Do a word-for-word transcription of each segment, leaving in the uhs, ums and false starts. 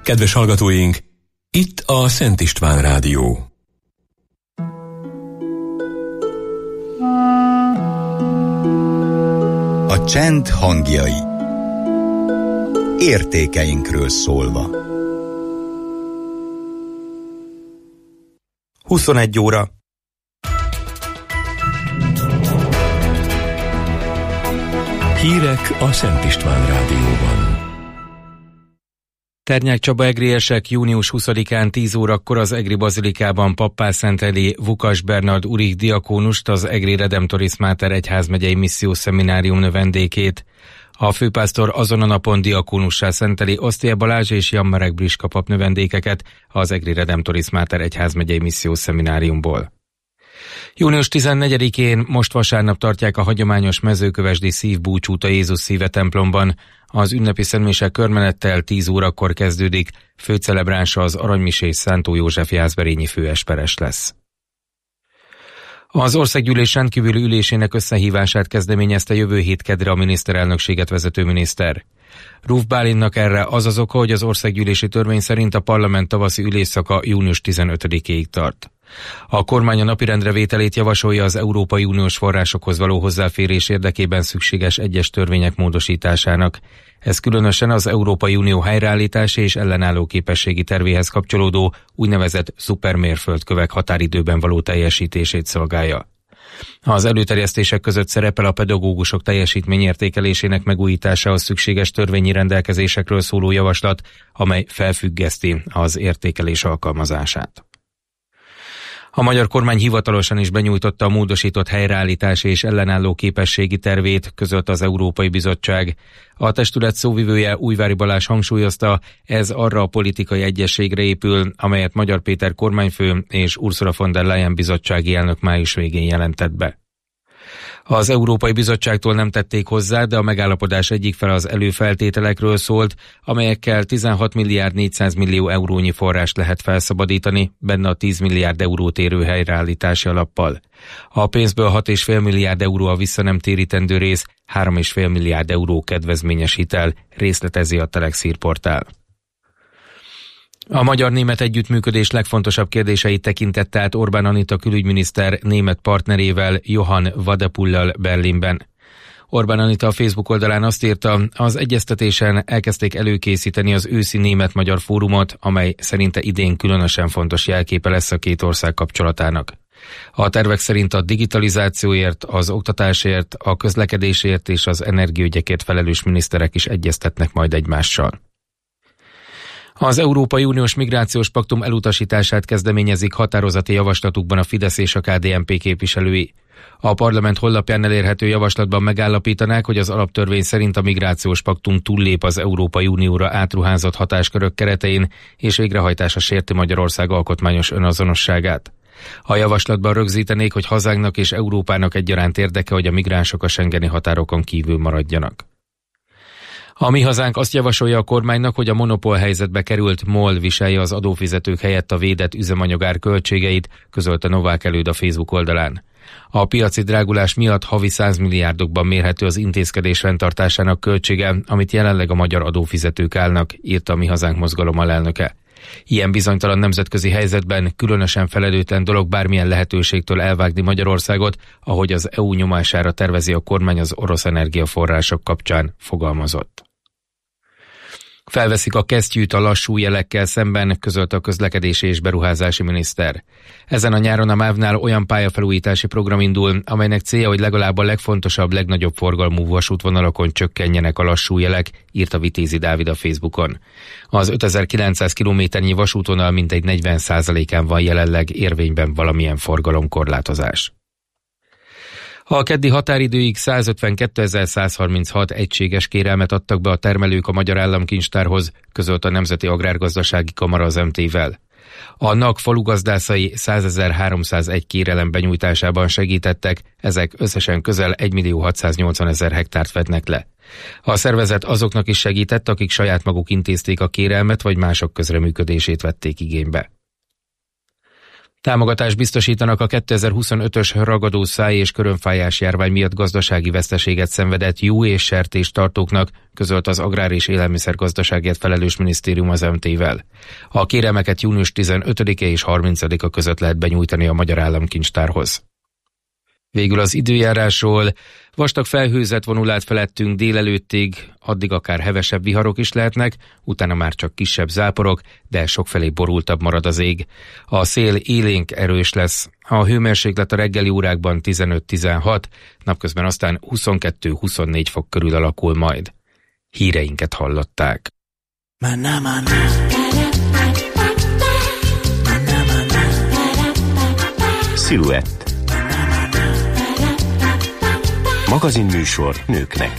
Kedves hallgatóink, itt a Szent István Rádió. A csend hangjai. Értékeinkről szólva. huszonegy óra. Hírek a Szent István Rádióban. Ternyák Csaba egriesek június huszadikán tíz órakor az Egri Bazilikában pappá szenteli Vukas Bernard Urik diakónust, az Egri Redemptoris Mater egyházmegyei missziós szeminárium növendékét. A főpásztor azon a napon diakónussá szenteli Osztie Balázs és Jan Marek Briska pap növendékeket az Egri Redemptoris Mater egyházmegyei missziós szemináriumból. június tizennegyedikén most vasárnap tartják a hagyományos mezőkövesdi szívbúcsút a Jézus Szíve templomban. Az ünnepi szentmise körmenettel tíz órakor kezdődik, főcelebránsa az aranymisés Szántó József jászberényi főesperes lesz. Az országgyűlés rendkívüli ülésének összehívását kezdeményezte jövő hét kedre a miniszterelnökséget vezető miniszter. Ruf Bálintnak erre az az oka, hogy az országgyűlési törvény szerint a parlament tavaszi ülésszaka június tizenötödikéig tart. A kormány a napirendre vételét javasolja az Európai Uniós forrásokhoz való hozzáférés érdekében szükséges egyes törvények módosításának. Ez különösen az Európai Unió helyreállítási és ellenálló képességi tervéhez kapcsolódó úgynevezett szupermérföldkövek határidőben való teljesítését szolgálja. Az előterjesztések között szerepel a pedagógusok teljesítményértékelésének megújításához szükséges törvényi rendelkezésekről szóló javaslat, amely felfüggeszti az értékelés alkalmazását. A magyar kormány hivatalosan is benyújtotta a módosított helyreállítási és ellenálló képességi tervét, közölt az Európai Bizottság. A testület szóvivője Újvári Balázs hangsúlyozta, ez arra a politikai egyezségre épül, amelyet Magyar Péter kormányfő és Ursula von der Leyen bizottsági elnök május végén jelentett be. Az Európai Bizottságtól nem tették hozzá, de a megállapodás egyik fele az előfeltételekről szólt, amelyekkel tizenhat milliárd négyszáz millió eurónyi forrást lehet felszabadítani, benne a tíz milliárd eurót érő helyreállítási alappal. A pénzből hat egész öt milliárd euró a visszanemtérítendő rész, három egész öt milliárd euró kedvezményes hitel, részletezi a Telex hírportál. A magyar-német együttműködés legfontosabb kérdéseit tekintette át Orbán Anita külügyminiszter német partnerével, Johann Wadepullal Berlinben. Orbán Anita a Facebook oldalán azt írta, az egyeztetésen elkezdték előkészíteni az őszi német-magyar fórumot, amely szerinte idén különösen fontos jelképe lesz a két ország kapcsolatának. A tervek szerint a digitalizációért, az oktatásért, a közlekedésért és az energiaügyekért felelős miniszterek is egyeztetnek majd egymással. Az Európai Uniós Migrációs Paktum elutasítását kezdeményezik határozati javaslatukban a Fidesz és a ká dé en pé képviselői. A parlament honlapján elérhető javaslatban megállapítanák, hogy az alaptörvény szerint a migrációs paktum túllép az Európai Unióra átruházott hatáskörök keretein, és végrehajtása sérti Magyarország alkotmányos önazonosságát. A javaslatban rögzítenék, hogy hazánknak és Európának egyaránt érdeke, hogy a migránsok a schengeni határokon kívül maradjanak. A Mi Hazánk azt javasolja a kormánynak, hogy a monopól helyzetbe került MOL viselje az adófizetők helyett a védett üzemanyagár költségeit, közölte Novák Előd a Facebook oldalán. A piaci drágulás miatt havi száz milliárdokban mérhető az intézkedés rendtartásának költsége, amit jelenleg a magyar adófizetők állnak, írta a Mi Hazánk mozgalom alelnöke. Ilyen bizonytalan nemzetközi helyzetben különösen felelőtlen dolog bármilyen lehetőségtől elvágni Magyarországot, ahogy az é u nyomására tervezi a kormány az orosz energiaforrások kapcsán, fogalmazott. Felveszik a kesztyűt a lassú jelekkel szemben, közölte a közlekedési és beruházási miniszter. Ezen a nyáron a MÁV-nál olyan pályafelújítási program indul, amelynek célja, hogy legalább a legfontosabb, legnagyobb forgalmú vasútvonalakon csökkenjenek a lassú jelek, írta Vitézi Dávid a Facebookon. Az ötezer-kilencszáz kilométernyi vasútvonal mintegy negyven százalékán van jelenleg érvényben valamilyen forgalomkorlátozás. A keddi határidőig százötvenkétezer-százharminchat egységes kérelmet adtak be a termelők a Magyar Államkincstárhoz, közölt a Nemzeti Agrárgazdasági Kamara az em té-vel. A en á ká falugazdászai százezer-háromszázegy kérelem benyújtásában segítettek, ezek összesen közel egymillió hatszáznyolcvanezer hektárt fednek le. A szervezet azoknak is segített, akik saját maguk intézték a kérelmet, vagy mások közreműködését vették igénybe. Támogatást biztosítanak a kétezer-huszonötös ragadószáj és körömfájás járvány miatt gazdasági veszteséget szenvedett juh- és sertéstartóknak, közölt az Agrár- és Élelmiszergazdaságért felelős minisztérium az em té-vel. A kérelmeket június tizenötödike és harmincadika között lehet benyújtani a Magyar Államkincstárhoz. Végül az időjárásról. Vastag felhőzet vonul át felettünk délelőttig, addig akár hevesebb viharok is lehetnek, utána már csak kisebb záporok, de sokfelé borultabb marad az ég. A szél élénk erős lesz, a hőmérséklet a reggeli órákban tizenöt-tizenhat, napközben aztán huszonkettő-huszonnégy fok körül alakul majd. Híreinket hallották. Sziluett. Magazinműsor nőknek.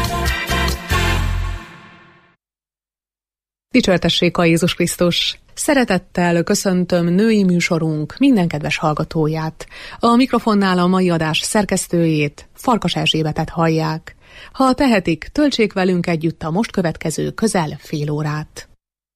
Dicsértessék a Jézus Krisztus! Szeretettel köszöntöm női műsorunk minden kedves hallgatóját. A mikrofonnál a mai adás szerkesztőjét, Farkas Erzsébetet hallják. Ha tehetik, töltsék velünk együtt a most következő közel fél órát.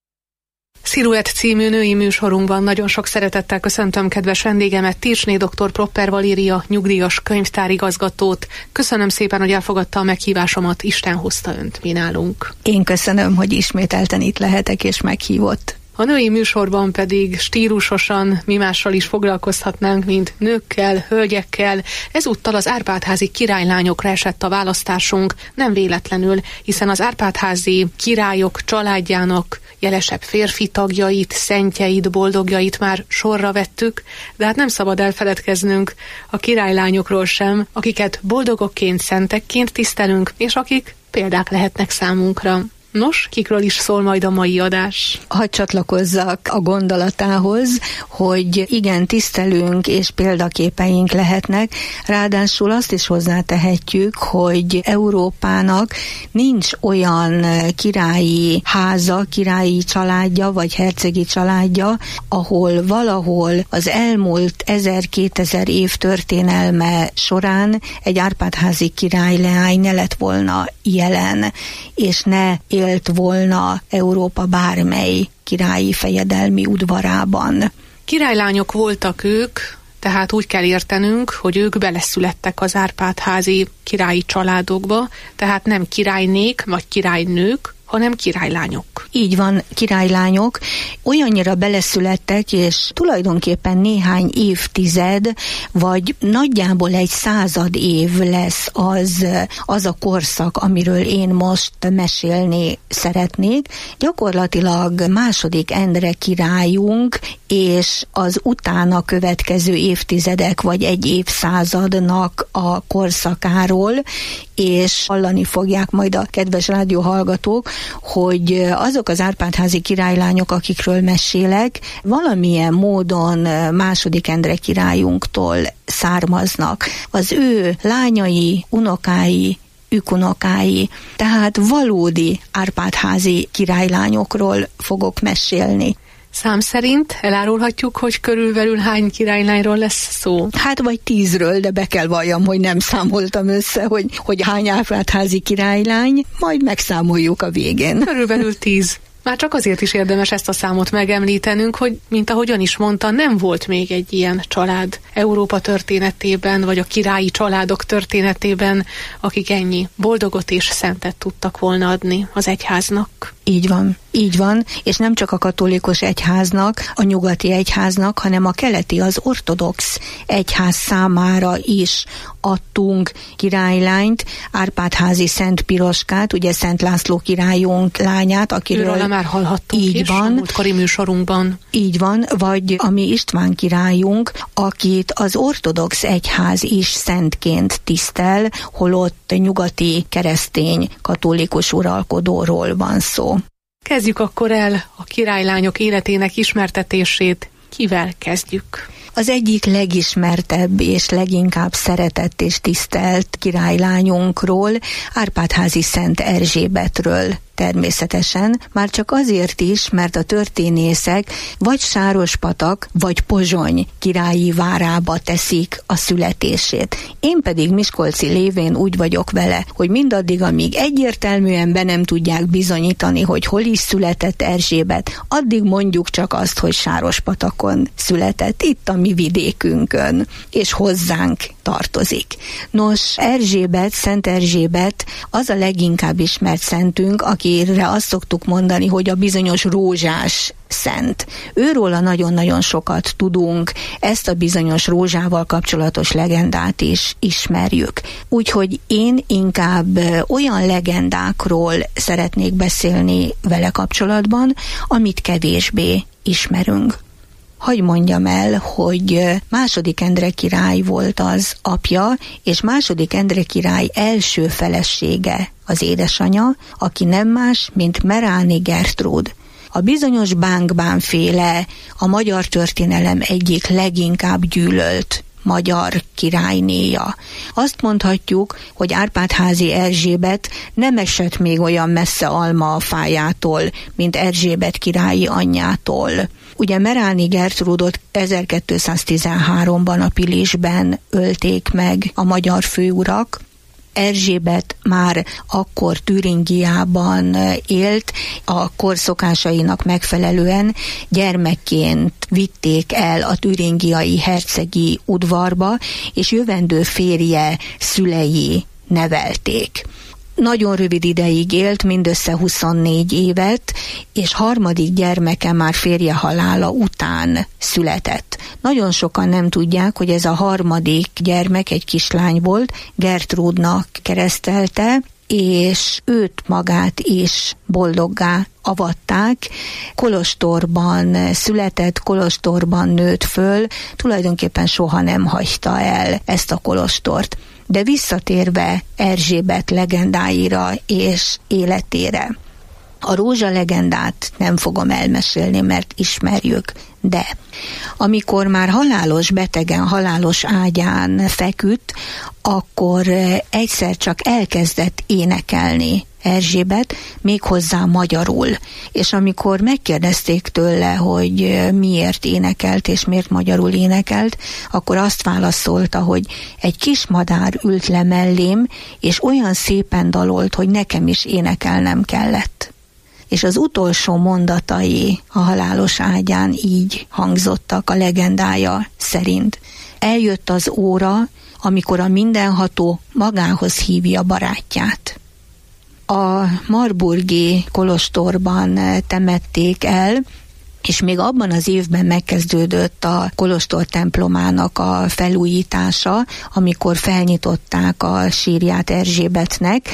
Sziluett című női műsorunkban nagyon sok szeretettel köszöntöm kedves vendégemet, Tirsné dr. Propper Valéria, nyugdíjas könyvtárigazgatót. Köszönöm szépen, hogy elfogadta a meghívásomat, Isten hozta önt mi nálunk. Én köszönöm, hogy ismételten itt lehetek és meghívott. A női műsorban pedig stílusosan mi mással is foglalkozhatnánk, mint nőkkel, hölgyekkel. Ezúttal az Árpád-házi királylányokra esett a választásunk, nem véletlenül, hiszen az Árpád-házi királyok családjának jelesebb férfi tagjait, szentjeit, boldogjait már sorra vettük, de hát nem szabad elfeledkeznünk a királylányokról sem, akiket boldogokként, szentekként tisztelünk, és akik példák lehetnek számunkra. Nos, kikről is szól majd a mai adás? Hadd csatlakozzak a gondolatához, hogy igen, tisztelünk és példaképeink lehetnek, ráadásul azt is hozzátehetjük, hogy Európának nincs olyan királyi háza, királyi családja vagy hercegi családja, ahol valahol az elmúlt ezer-kétezer év történelme során egy Árpád-házi királyleány ne lett volna jelen, és ne élt volna Európa bármely királyi fejedelmi udvarában. Királylányok voltak ők, tehát úgy kell értenünk, hogy ők beleszülettek az Árpád-házi királyi családokba, tehát nem királynék vagy királynők, hanem királylányok. Így van, királylányok. Olyannyira beleszülettek, és tulajdonképpen néhány évtized, vagy nagyjából egy század év lesz az, az a korszak, amiről én most mesélni szeretnék. Gyakorlatilag második Endre királyunk, és az utána következő évtizedek, vagy egy évszázadnak a korszakáról, és hallani fogják majd a kedves rádióhallgatók, hogy azok az Árpád-házi királylányok, akikről mesélek, valamilyen módon második Endre királyunktól származnak. Az ő lányai, unokái, ükunokái, tehát valódi Árpád-házi királylányokról fogok mesélni. Szám szerint elárulhatjuk, hogy körülbelül hány királylányról lesz szó? Hát vagy tízről, de be kell valljam, hogy nem számoltam össze, hogy, hogy hány Árpád-házi királylány, majd megszámoljuk a végén. Körülbelül tíz. Már csak azért is érdemes ezt a számot megemlítenünk, hogy, mint ahogy ön is mondta, nem volt még egy ilyen család Európa történetében, vagy a királyi családok történetében, akik ennyi boldogot és szentet tudtak volna adni az egyháznak. Így van, így van, és nem csak a katolikus egyháznak, a nyugati egyháznak, hanem a keleti, az ortodox egyház számára is adtunk királylányt, Árpád-házi Szent Piroskát, ugye Szent László királyunk lányát, akiről őről már hallhattunk így is van, a múltkori műsorunkban. Így van, vagy a mi István királyunk, akit az ortodox egyház is szentként tisztel, holott nyugati keresztény katolikus uralkodóról van szó. Kezdjük akkor el a királylányok életének ismertetését. Kivel kezdjük? Az egyik legismertebb és leginkább szeretett és tisztelt királylányunkról, Árpád-házi Szent Erzsébetről természetesen, már csak azért is, mert a történészek vagy Sárospatak, vagy Pozsony királyi várába teszik a születését. Én pedig miskolci lévén úgy vagyok vele, hogy mindaddig, amíg egyértelműen be nem tudják bizonyítani, hogy hol is született Erzsébet, addig mondjuk csak azt, hogy Sárospatakon született, itt a mi vidékünkön, és hozzánk tartozik. Nos, Erzsébet, Szent Erzsébet az a leginkább ismert szentünk, akire azt szoktuk mondani, hogy a bizonyos rózsás szent. Őróla nagyon-nagyon sokat tudunk, ezt a bizonyos rózsával kapcsolatos legendát is ismerjük. Úgyhogy én inkább olyan legendákról szeretnék beszélni vele kapcsolatban, amit kevésbé ismerünk. Hagy mondjam el, hogy második Endre király volt az apja, és második Endre király első felesége az édesanyja, aki nem más, mint Meráni Gertrúd. A bizonyos Bánk-Bán-féle, a magyar történelem egyik leginkább gyűlölt magyar királynéja. Azt mondhatjuk, hogy Árpád-házi Erzsébet nem esett még olyan messze alma a fájától, mint Erzsébet királyi anyjától. Ugye Meráni Gertrúdot ezerkétszáztizenháromban a Pilisben ölték meg a magyar főurak. Erzsébet már akkor Türingiában élt, a korszokásainak megfelelően gyermekként vitték el a türingiai hercegi udvarba, és jövendő férje szülei nevelték. Nagyon rövid ideig élt, mindössze huszonnégy évet, és harmadik gyermeke már férje halála után született. Nagyon sokan nem tudják, hogy ez a harmadik gyermek egy kislány volt, Gertrúdnak keresztelte, és őt magát is boldoggá avatták. Kolostorban született, kolostorban nőtt föl, tulajdonképpen soha nem hagyta el ezt a kolostort. De visszatérve Erzsébet legendáira és életére. A rózsa legendát nem fogom elmesélni, mert ismerjük, de amikor már halálos betegen, halálos ágyán feküdt, akkor egyszer csak elkezdett énekelni Erzsébet, méghozzá magyarul. És amikor megkérdezték tőle, hogy miért énekelt és miért magyarul énekelt, akkor azt válaszolta, hogy egy kis madár ült le mellém, és olyan szépen dalolt, hogy nekem is énekelnem kellett. És az utolsó mondatai a halálos ágyán így hangzottak a legendája szerint. Eljött az óra, amikor a mindenható magához hívja barátját. A marburgi kolostorban temették el, és még abban az évben megkezdődött a kolostor templomának a felújítása, amikor felnyitották a sírját Erzsébetnek,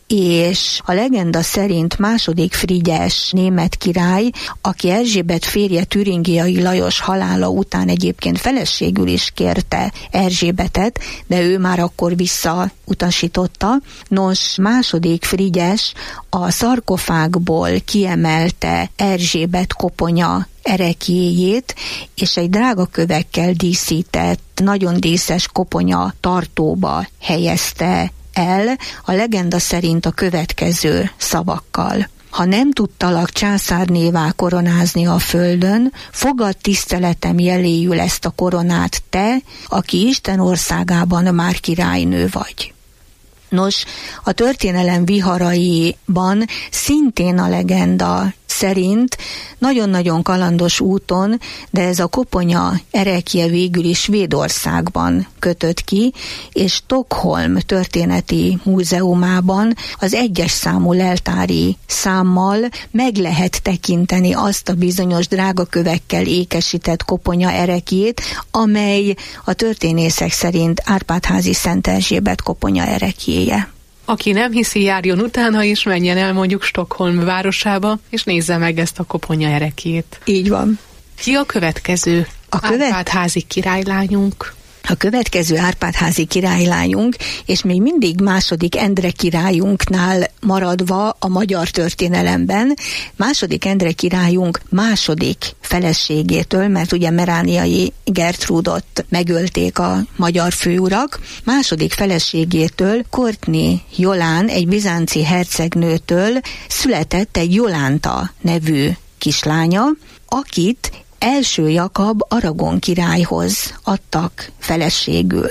és a legenda szerint második Frigyes német király, aki Erzsébet férje Türingiai Lajos halála után egyébként feleségül is kérte Erzsébetet, de ő már akkor visszautasította. Nos, második Frigyes a szarkofágból kiemelte Erzsébet koponya ereklyéjét, és egy drága kövekkel díszített, nagyon díszes koponya tartóba helyezte el, a legenda szerint a következő szavakkal. Ha nem tudtalak császárnévá koronázni a földön, fogad tiszteletem jeléül ezt a koronát te, aki Isten országában már királynő vagy. Nos, a történelem viharaiban szintén a legenda szerint nagyon-nagyon kalandos úton, de ez a koponya erekje végül is Svédországban kötött ki, és Stockholm történeti múzeumában az egyes számú leltári számmal meg lehet tekinteni azt a bizonyos drágakövekkel ékesített koponya erekjét, amely a történészek szerint Árpád-házi Szent Erzsébet koponya erekjéje. Aki nem hiszi, járjon utána is, menjen el mondjuk Stockholm városába, és nézze meg ezt a koponya erekjét. Így van. Ki a következő? A követ... Árpád-házi királylányunk. A következő Árpád-házi királylányunk, és még mindig második Endre királyunknál maradva a magyar történelemben, második Endre királyunk második feleségétől, mert ugye Merániai Gertrúdot megölték a magyar főurak, második feleségétől, Courtney Jolán, egy bizánci hercegnőtől született egy Jolánta nevű kislánya, akit első Jakab Aragon királyhoz adtak feleségül.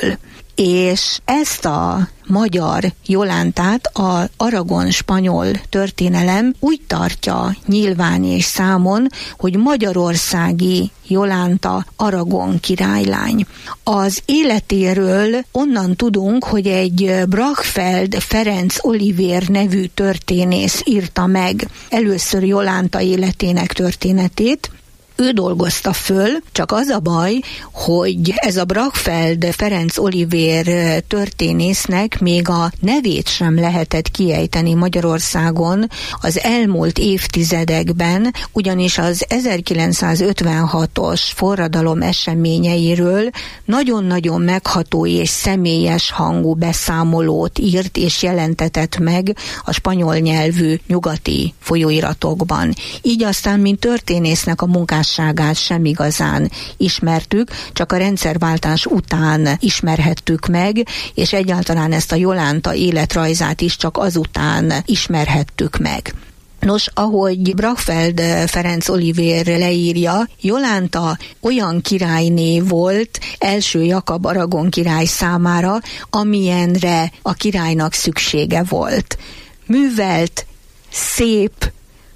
És ezt a magyar Jolántát a aragon-spanyol történelem úgy tartja nyilván és számon, hogy magyarországi Jolánta Aragon királylány. Az életéről onnan tudunk, hogy egy Brachfeld Ferenc Olivér nevű történész írta meg először Jolánta életének történetét. Ő dolgozta föl, csak az a baj, hogy ez a Brachfeld Ferenc Olivér történésznek még a nevét sem lehetett kiejteni Magyarországon az elmúlt évtizedekben, ugyanis az ezerkilencszázötvenhatos forradalom eseményeiről nagyon-nagyon megható és személyes hangú beszámolót írt és jelentetett meg a spanyol nyelvű nyugati folyóiratokban. Így aztán, mint történésznek a munkás sem igazán ismertük, csak a rendszerváltás után ismerhettük meg, és egyáltalán ezt a Jolánta életrajzát is csak azután ismerhettük meg. Nos, ahogy Brachfeld Ferenc Olivér leírja, Jolánta olyan királyné volt első Jakab Aragon király számára, amilyenre a királynak szüksége volt. Művelt, szép,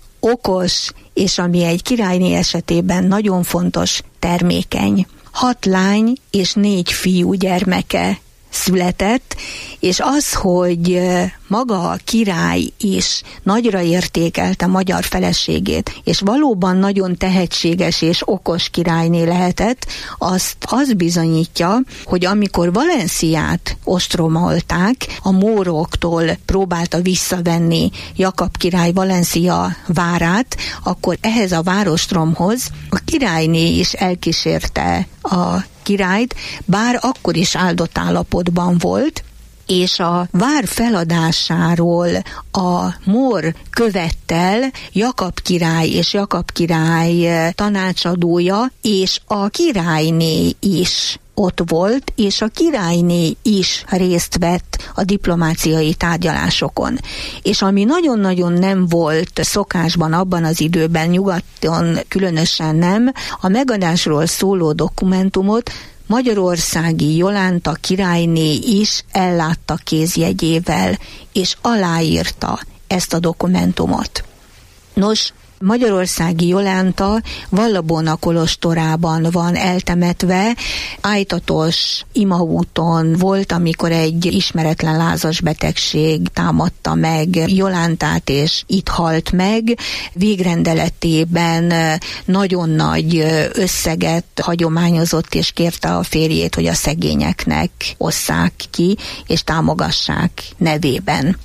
okos, és ami egy királyné esetében nagyon fontos, termékeny. Hat lány és négy fiú gyermeke született, és az, hogy maga a király is nagyra értékelte magyar feleségét, és valóban nagyon tehetséges és okos királyné lehetett, azt az bizonyítja, hogy amikor Valenciát ostromolták, a móroktól próbálta visszavenni Jakab király Valencia várát, akkor ehhez a várostromhoz a királyné is elkísérte a királyt, bár akkor is áldott állapotban volt, és a vár feladásáról a mór követtel Jakab király és Jakab király tanácsadója és a királyné is ott volt, és a királyné is részt vett a diplomáciai tárgyalásokon. És ami nagyon-nagyon nem volt szokásban abban az időben, nyugaton különösen nem, a megadásról szóló dokumentumot magyarországi Jolánta királyné is ellátta kézjegyével, és aláírta ezt a dokumentumot. Nos, magyarországi Jolánta Vallabona kolostorában van eltemetve, ájtatos imaúton volt, amikor egy ismeretlen lázas betegség támadta meg Jolántát, és itt halt meg. Végrendeletében nagyon nagy összeget hagyományozott, és kérte a férjét, hogy a szegényeknek osszák ki, és támogassák nevében.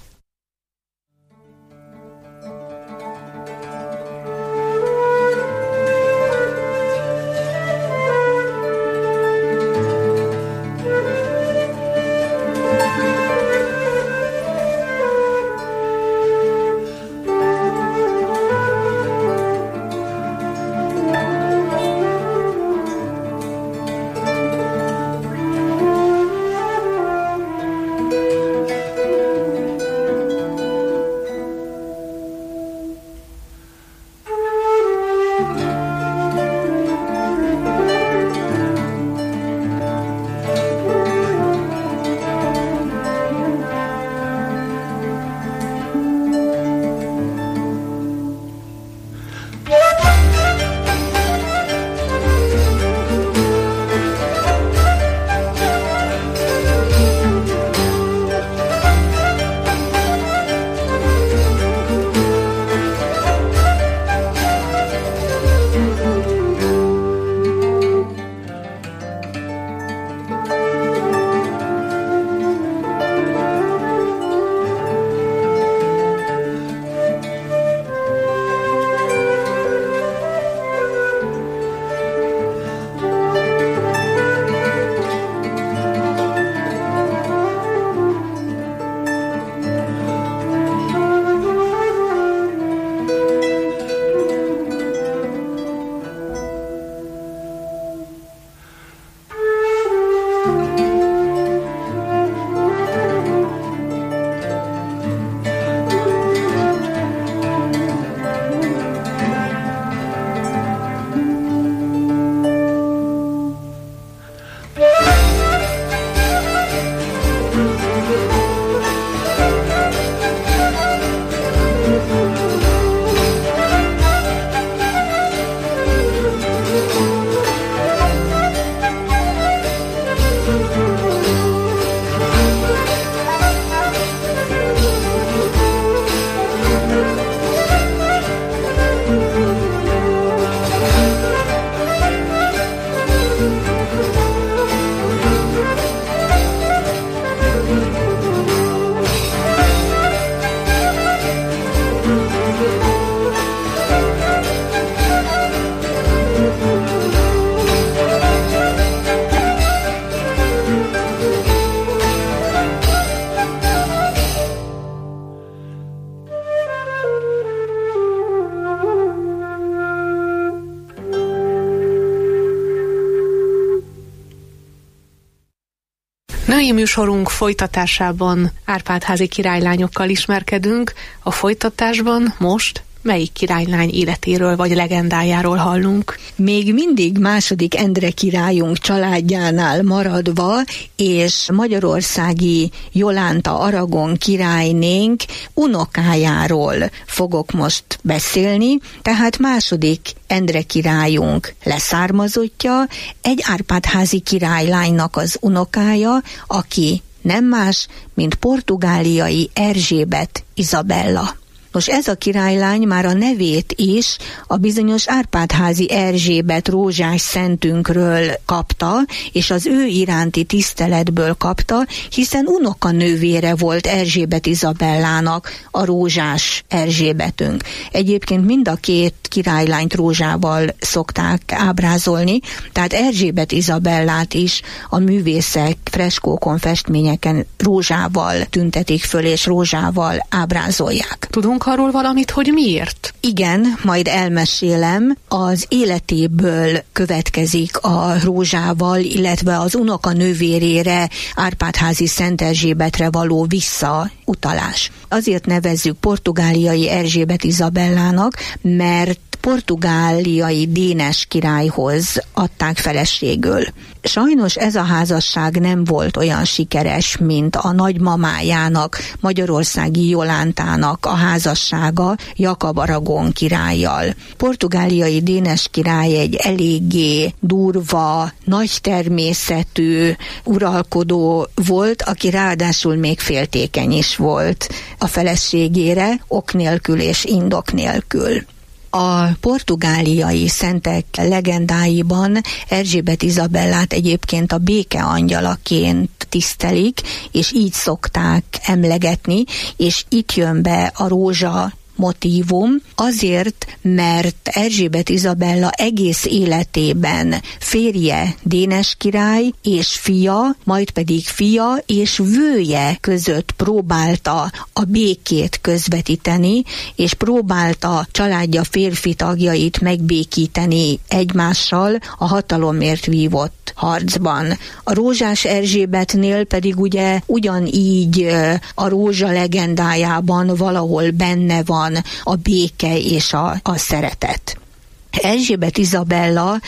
Női műsorunk folytatásában Árpád-házi királylányokkal ismerkedünk, a folytatásban most melyik királylány életéről vagy legendájáról hallunk? Még mindig második Endre királyunk családjánál maradva, és magyarországi Jolánta Aragon királynénk unokájáról fogok most beszélni, tehát második Endre királyunk leszármazottja, egy Árpád-házi királylánynak az unokája, aki nem más, mint portugáliai Erzsébet Izabella. Nos, ez a királylány már a nevét is a bizonyos Árpád-házi Erzsébet rózsás szentünkről kapta, és az ő iránti tiszteletből kapta, hiszen unokanővére volt Erzsébet Izabellának a rózsás Erzsébetünk. Egyébként mind a két királylányt rózsával szokták ábrázolni, tehát Erzsébet Izabellát is a művészek freskókon, festményeken rózsával tüntetik föl, és rózsával ábrázolják. Tudunk arról valamit, hogy miért? Igen, majd elmesélem. Az életéből következik a rózsával, illetve az unoka nővérére, Árpád-házi Szent Erzsébetre való visszautalás. Azért nevezzük portugáliai Erzsébet Izabellának, mert portugáliai Dénes királyhoz adták feleségül. Sajnos ez a házasság nem volt olyan sikeres, mint a nagymamájának, magyarországi Jolántának a házassága Jakab Aragon királlyal. Portugáliai Dénes király egy eléggé durva, nagy természetű uralkodó volt, aki ráadásul még féltékeny is volt a feleségére, ok nélkül és indok nélkül. A portugáliai szentek legendáiban Erzsébet Izabellát egyébként a béke angyalaként tisztelik, és így szokták emlegetni, és itt jön be a rózsa motívum, azért, mert Erzsébet Izabella egész életében férje Dénes király és fia, majd pedig fia és vője között próbálta a békét közvetíteni, és próbálta családja férfi tagjait megbékíteni egymással a hatalomért vívott harcban. A rózsás Erzsébetnél pedig ugye ugyanígy a rózsa legendájában valahol benne van a béke és a, a szeretet. Erzsébet Izabella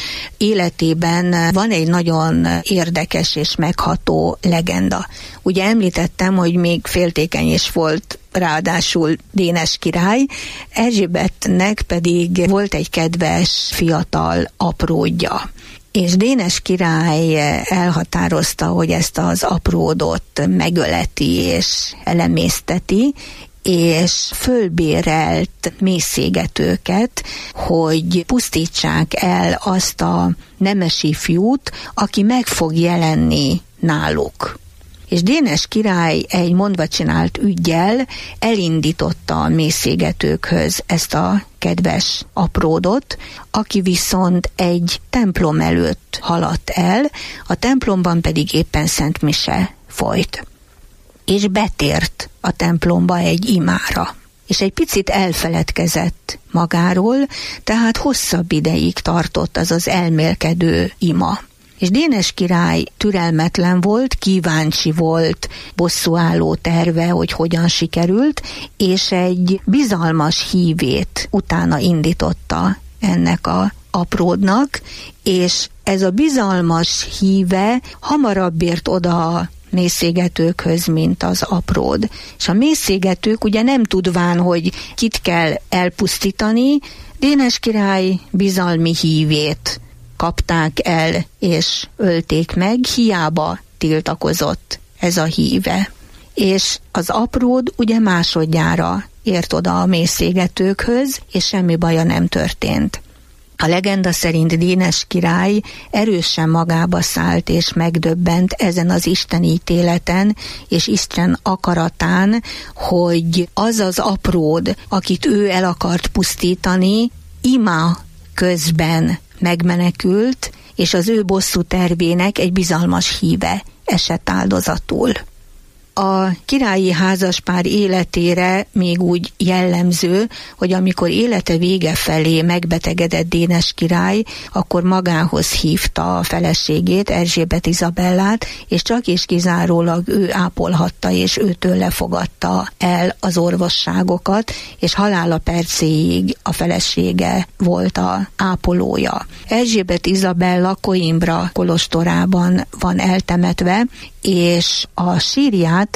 életében van egy nagyon érdekes és megható legenda. Ugye említettem, hogy még féltékeny is volt, ráadásul Dénes király, Erzsébetnek pedig volt egy kedves fiatal apródja. És Dénes király elhatározta, hogy ezt az apródot megöleti és elemészteti, és fölbérelt mészégetőket, hogy pusztítsák el azt a nemesi fiút, aki meg fog jelenni náluk. És Dénes király egy mondva csinált üggyel elindította a mészégetőkhöz ezt a kedves apródot, aki viszont egy templom előtt haladt el, a templomban pedig éppen szent mise folyt. És betért a templomba egy imára. És egy picit elfeledkezett magáról, tehát hosszabb ideig tartott az az elmélkedő ima. És Dénes király türelmetlen volt, kíváncsi volt, bosszúálló terve, hogy hogyan sikerült, és egy bizalmas hívét utána indította ennek a apródnak, és ez a bizalmas híve hamarabb ért oda mészégetőkhöz, mint az apród. És a mészégetők ugye nem tudván, hogy kit kell elpusztítani, Dénes király bizalmi hívét kapták el és ölték meg, hiába tiltakozott ez a híve. És az apród ugye másodjára ért oda a mészégetőkhöz, és semmi baja nem történt. A legenda szerint Dénes király erősen magába szállt és megdöbbent ezen az Isten ítéleten és Isten akaratán, hogy az az apród, akit ő el akart pusztítani, ima közben megmenekült, és az ő bosszú tervének egy bizalmas híve esett áldozatul. A királyi házaspár életére még úgy jellemző, hogy amikor élete vége felé megbetegedett Dénes király, akkor magához hívta a feleségét, Erzsébet Izabellát, és csak és kizárólag ő ápolhatta, és őtől lefogadta el az orvosságokat, és halála percéig a felesége volt a ápolója. Erzsébet Izabella Coimbra kolostorában van eltemetve, és a sírját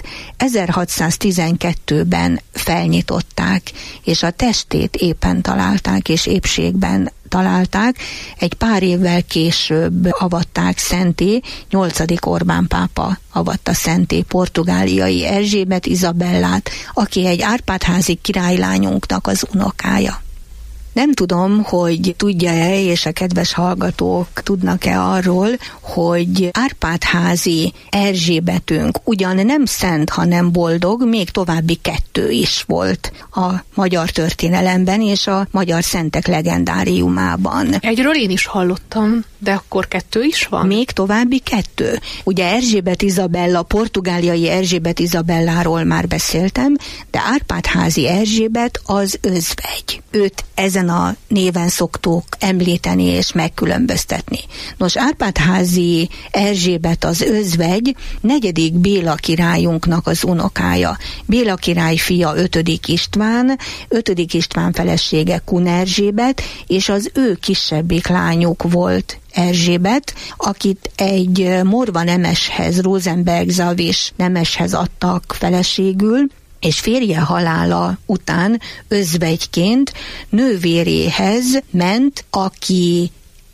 ezerhatszáztizenkettőben felnyitották, és a testét éppen találták, és épségben találták. Egy pár évvel később avatták szenté, nyolcadik Orbán pápa avatta szenté portugáliai Erzsébet Izabellát, aki egy Árpád-házi királylányunknak az unokája. Nem tudom, hogy tudja-e, és a kedves hallgatók tudnak-e arról, hogy Árpád-házi Erzsébetünk ugyan nem szent, hanem boldog, még további kettő is volt a magyar történelemben és a magyar szentek legendáriumában. Egyről én is hallottam, de akkor kettő is van? Még további kettő. Ugye Erzsébet Izabella, portugáliai Erzsébet Izabelláról már beszéltem, de Árpád-házi Erzsébet az özvegy. Őt ezen a néven szoktuk említeni és megkülönböztetni. Nos, Árpád-házi Erzsébet az özvegy, negyedik Béla királyunknak az unokája. Béla király fia ötödik István, ötödik István felesége Kun Erzsébet, és az ő kisebbik lányuk volt Erzsébet, akit egy morva nemeshez, Rosenberg Zavis nemeshez adtak feleségül, és férje halála után özvegyként nővéréhez ment, aki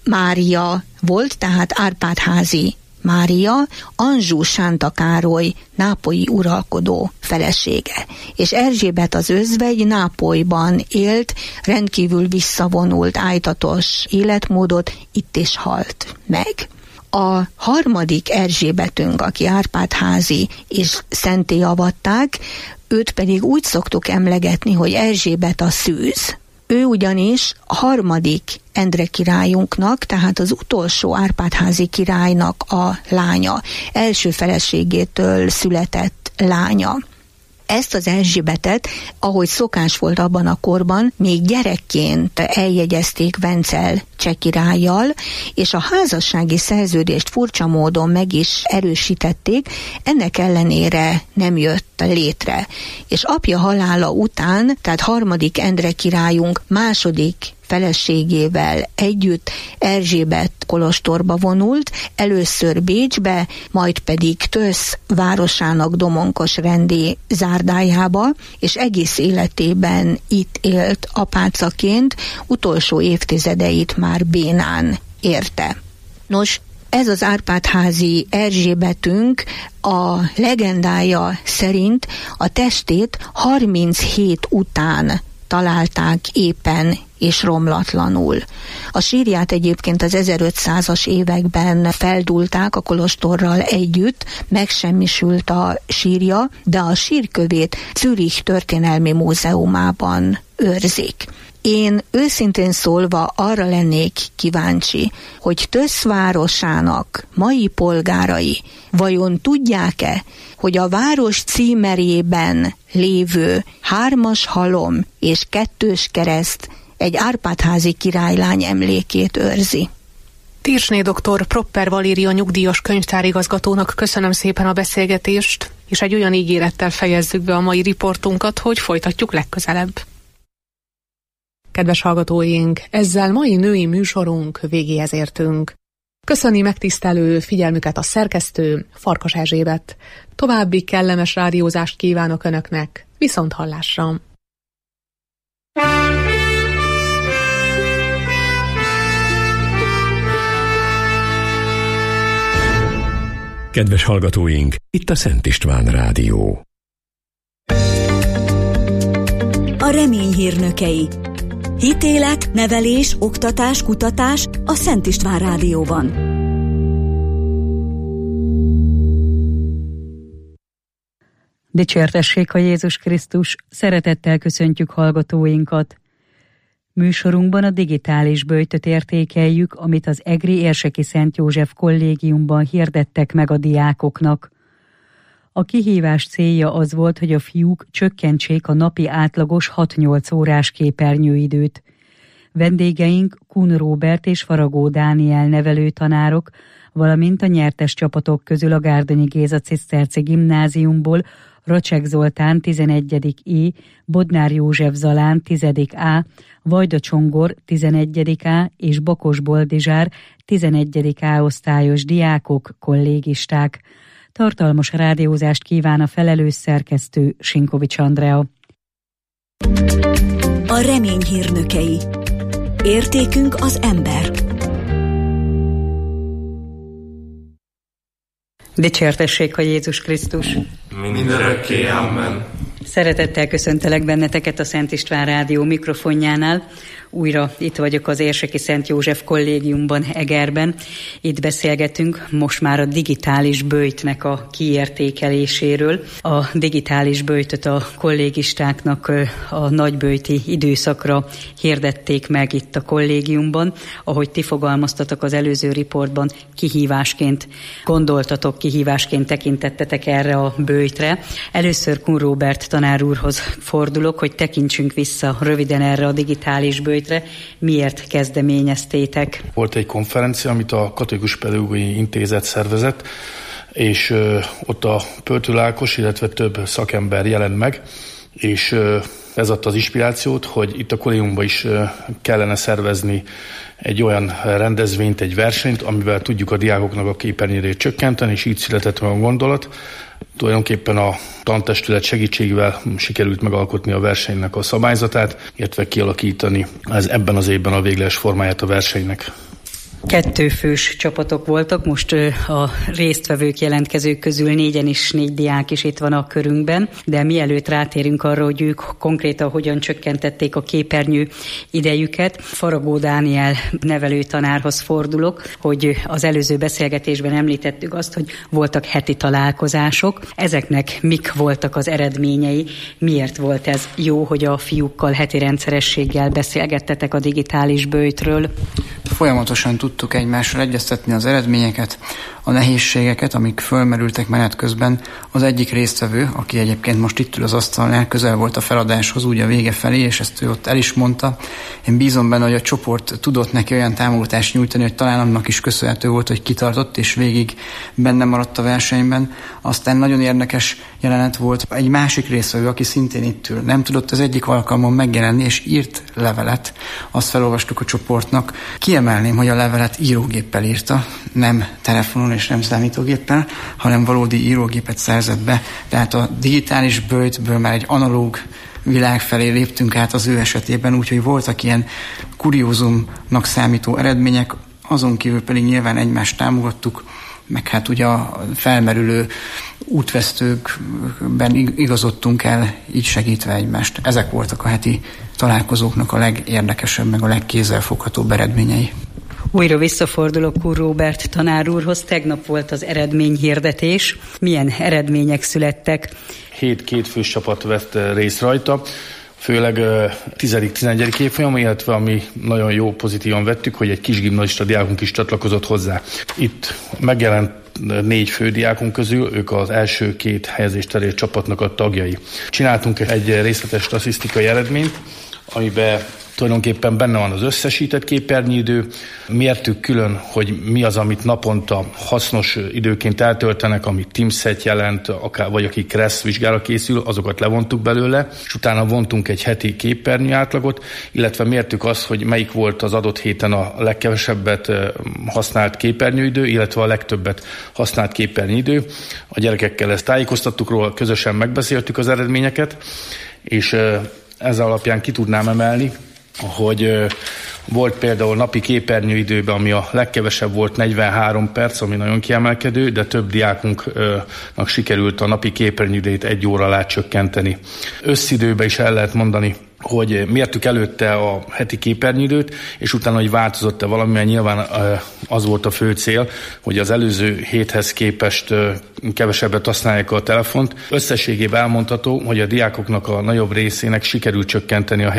Mária volt, tehát Árpád-házi Mária, Anjou Sánta Károly nápolyi uralkodó felesége. És Erzsébet az özvegy Nápolyban élt, rendkívül visszavonult, ájtatos életmódot, itt is halt meg. A harmadik Erzsébetünk, aki Árpád-házi és szenté avatták, őt pedig úgy szoktuk emlegetni, hogy Erzsébet a szűz. Ő ugyanis a harmadik Endre királyunknak, tehát az utolsó Árpád-házi királynak a lánya, első feleségétől született lánya. Ezt az Erzsébetet, ahogy szokás volt abban a korban, még gyerekként eljegyezték Vencel cseh királlyal, és a házassági szerződést furcsa módon meg is erősítették, ennek ellenére nem jött létre. És apja halála után, tehát harmadik Endre királyunk második feleségével együtt Erzsébet kolostorba vonult, először Bécsbe, majd pedig Tösz városának domonkos rendi zárdájába, és egész életében itt élt apácaként, utolsó évtizedeit már Bénán érte. Nos, ez az Árpád-házi Erzsébetünk a legendája szerint a testét harminchét után találták éppen és romlatlanul. A sírját egyébként az ezerötszázas években feldúlták a kolostorral együtt, megsemmisült a sírja, de a sírkövét Zürich Történelmi Múzeumában őrzik. Én őszintén szólva arra lennék kíváncsi, hogy Tösz városának mai polgárai vajon tudják-e, hogy a város címerében lévő hármas halom és kettős kereszt egy Árpád-házi királylány emlékét őrzi. Tirsné doktor Propper Valéria nyugdíjas könyvtárigazgatónak köszönöm szépen a beszélgetést, és egy olyan ígérettel fejezzük be a mai riportunkat, hogy folytatjuk legközelebb. Kedves hallgatóink, ezzel mai női műsorunk végéhez értünk. Köszöni megtisztelő figyelmüket a szerkesztő, Farkas Erzsébet. További kellemes rádiózást kívánok Önöknek, viszont hallásra! Kedves hallgatóink, itt a Szent István Rádió. A remény hírnökei. Hitélet, nevelés, oktatás, kutatás a Szent István Rádióban. Dicsértessék a Jézus Krisztus, szeretettel köszöntjük hallgatóinkat. Műsorunkban a digitális böjtöt értékeljük, amit az egri Érseki Szent József Kollégiumban hirdettek meg a diákoknak. A kihívás célja az volt, hogy a fiúk csökkentsék a napi átlagos hat-nyolc órás képernyőidőt. Vendégeink Kun Róbert és Faragó Dániel nevelőtanárok, valamint a nyertes csapatok közül a Gárdonyi Géza Ciszterci Gimnáziumból Racsek Zoltán tizenegyedik E, Bodnár József Zalán tizedik A, Vajda Csongor tizenegyedik A és Bakos Boldizsár tizenegyedik A osztályos diákok, kollégisták. Tartalmas rádiózást kíván a felelős szerkesztő Sinkovics Andrea. A remény hírnökei. Értékünk az ember. Dicsértessék a Jézus Krisztus! Mindörökké, amen. Szeretettel köszöntelek benneteket a Szent István Rádió mikrofonjánál. Újra itt vagyok az Érseki Szent József Kollégiumban, Egerben. Itt beszélgetünk most már a digitális böjtnek a kiértékeléséről. A digitális böjtöt a kollégistáknak a nagyböjti időszakra hirdették meg itt a kollégiumban. Ahogy ti fogalmaztatok az előző riportban, kihívásként gondoltatok, kihívásként tekintettetek erre a böjtre. Először Kun Róbert tanár úrhoz fordulok, hogy tekintsünk vissza röviden erre a digitális böjtre. Miért kezdeményeztétek? Volt egy konferencia, amit a Katolikus Pedagógiai Intézet szervezett, és ö, ott a Pöltő Ákos, illetve több szakember jelent meg, és ö, ez adta az inspirációt, hogy itt a kollégiumban is ö, kellene szervezni egy olyan rendezvényt, egy versenyt, amivel tudjuk a diákoknak a képernyőjét csökkenteni, és így született olyan gondolat. Tulajdonképpen a tantestület segítségével sikerült megalkotni a versenynek a szabályzatát, illetve kialakítani ez ebben az évben a végleges formáját a versenynek. Kettőfős csapatok voltak, most a résztvevők, jelentkezők közül négyen is, négy diák is itt van a körünkben, de mielőtt rátérünk arra, hogy ők konkrétan hogyan csökkentették a képernyő idejüket, Faragó Dániel nevelőtanárhoz fordulok, hogy az előző beszélgetésben említettük azt, hogy voltak heti találkozások. Ezeknek mik voltak az eredményei? Miért volt ez jó, hogy a fiúkkal heti rendszerességgel beszélgettetek a digitális böjtről? Folyamatosan tudtuk egymással egyeztetni az eredményeket, a nehézségeket, amik fölmerültek menet közben. Az egyik résztvevő, aki egyébként most itt ül az asztalnál, közel volt a feladáshoz úgy a vége felé, és ezt ő ott el is mondta. Én bízom benne, hogy a csoport tudott neki olyan támogatást nyújtani, hogy talán annak is köszönhető volt, hogy kitartott, és végig benne maradt a versenyben. Aztán nagyon érdekes jelenet volt egy másik résztvevő, aki szintén itt ül. Nem tudott az egyik alkalmon megjelenni, és írt levelet. Azt felolvastuk a csoportnak. Kiemelném, hogy a levelet írógéppel írta, nem telefonon és nem számítógéppel, hanem valódi írógépet szerzett be. Tehát a digitális böjtből már egy analóg világ felé léptünk át az ő esetében, úgyhogy voltak ilyen kuriózumnak számító eredmények, azon kívül pedig nyilván egymást támogattuk, meg hát ugye a felmerülő útvesztőkben igazodtunk el, így segítve egymást. Ezek voltak a heti találkozóknak a legérdekesebb, meg a legkézzelfoghatóbb eredményei. Újra visszafordulok Kun Róbert tanár úrhoz. Tegnap volt az eredményhirdetés. Milyen eredmények születtek? Hét kétfős csapat vett részt rajta, főleg tizedik-tizenegyedik évfolyam, illetve ami nagyon jó, pozitívan vettük, hogy egy kis gimnazista diákunk is csatlakozott hozzá. Itt megjelent négy fődiákunk közül, ők az első két helyezést elért csapatnak a tagjai. Csináltunk egy részletes statisztikai eredményt, amiben tulajdonképpen benne van az összesített képernyőidő, mértük külön, hogy mi az, amit naponta hasznos időként eltöltenek, amit Teams-et jelent, akár, vagy aki Kressz vizsgára készül, azokat levontuk belőle, és utána vontunk egy heti képernyő átlagot, illetve mértük azt, hogy melyik volt az adott héten a legkevesebbet használt képernyőidő, illetve a legtöbbet használt képernyőidő. A gyerekekkel ezt tájékoztattuk róla, közösen megbeszéltük az eredményeket, és ezzel alapján ki tudnám emelni, hogy volt például napi képernyőidőben, ami a legkevesebb volt negyvenhárom perc, ami nagyon kiemelkedő, de több diákunknak sikerült a napi képernyőidőt egy óra alá csökkenteni. Összidőben is el lehet mondani, hogy mértük előtte a heti képernyőidőt, és utána, hogy változott-e valami, mert nyilván az volt a fő cél, hogy az előző héthez képest kevesebbet használják a telefont. Összességében elmondható, hogy a diákoknak a nagyobb részének sikerült csökkenteni a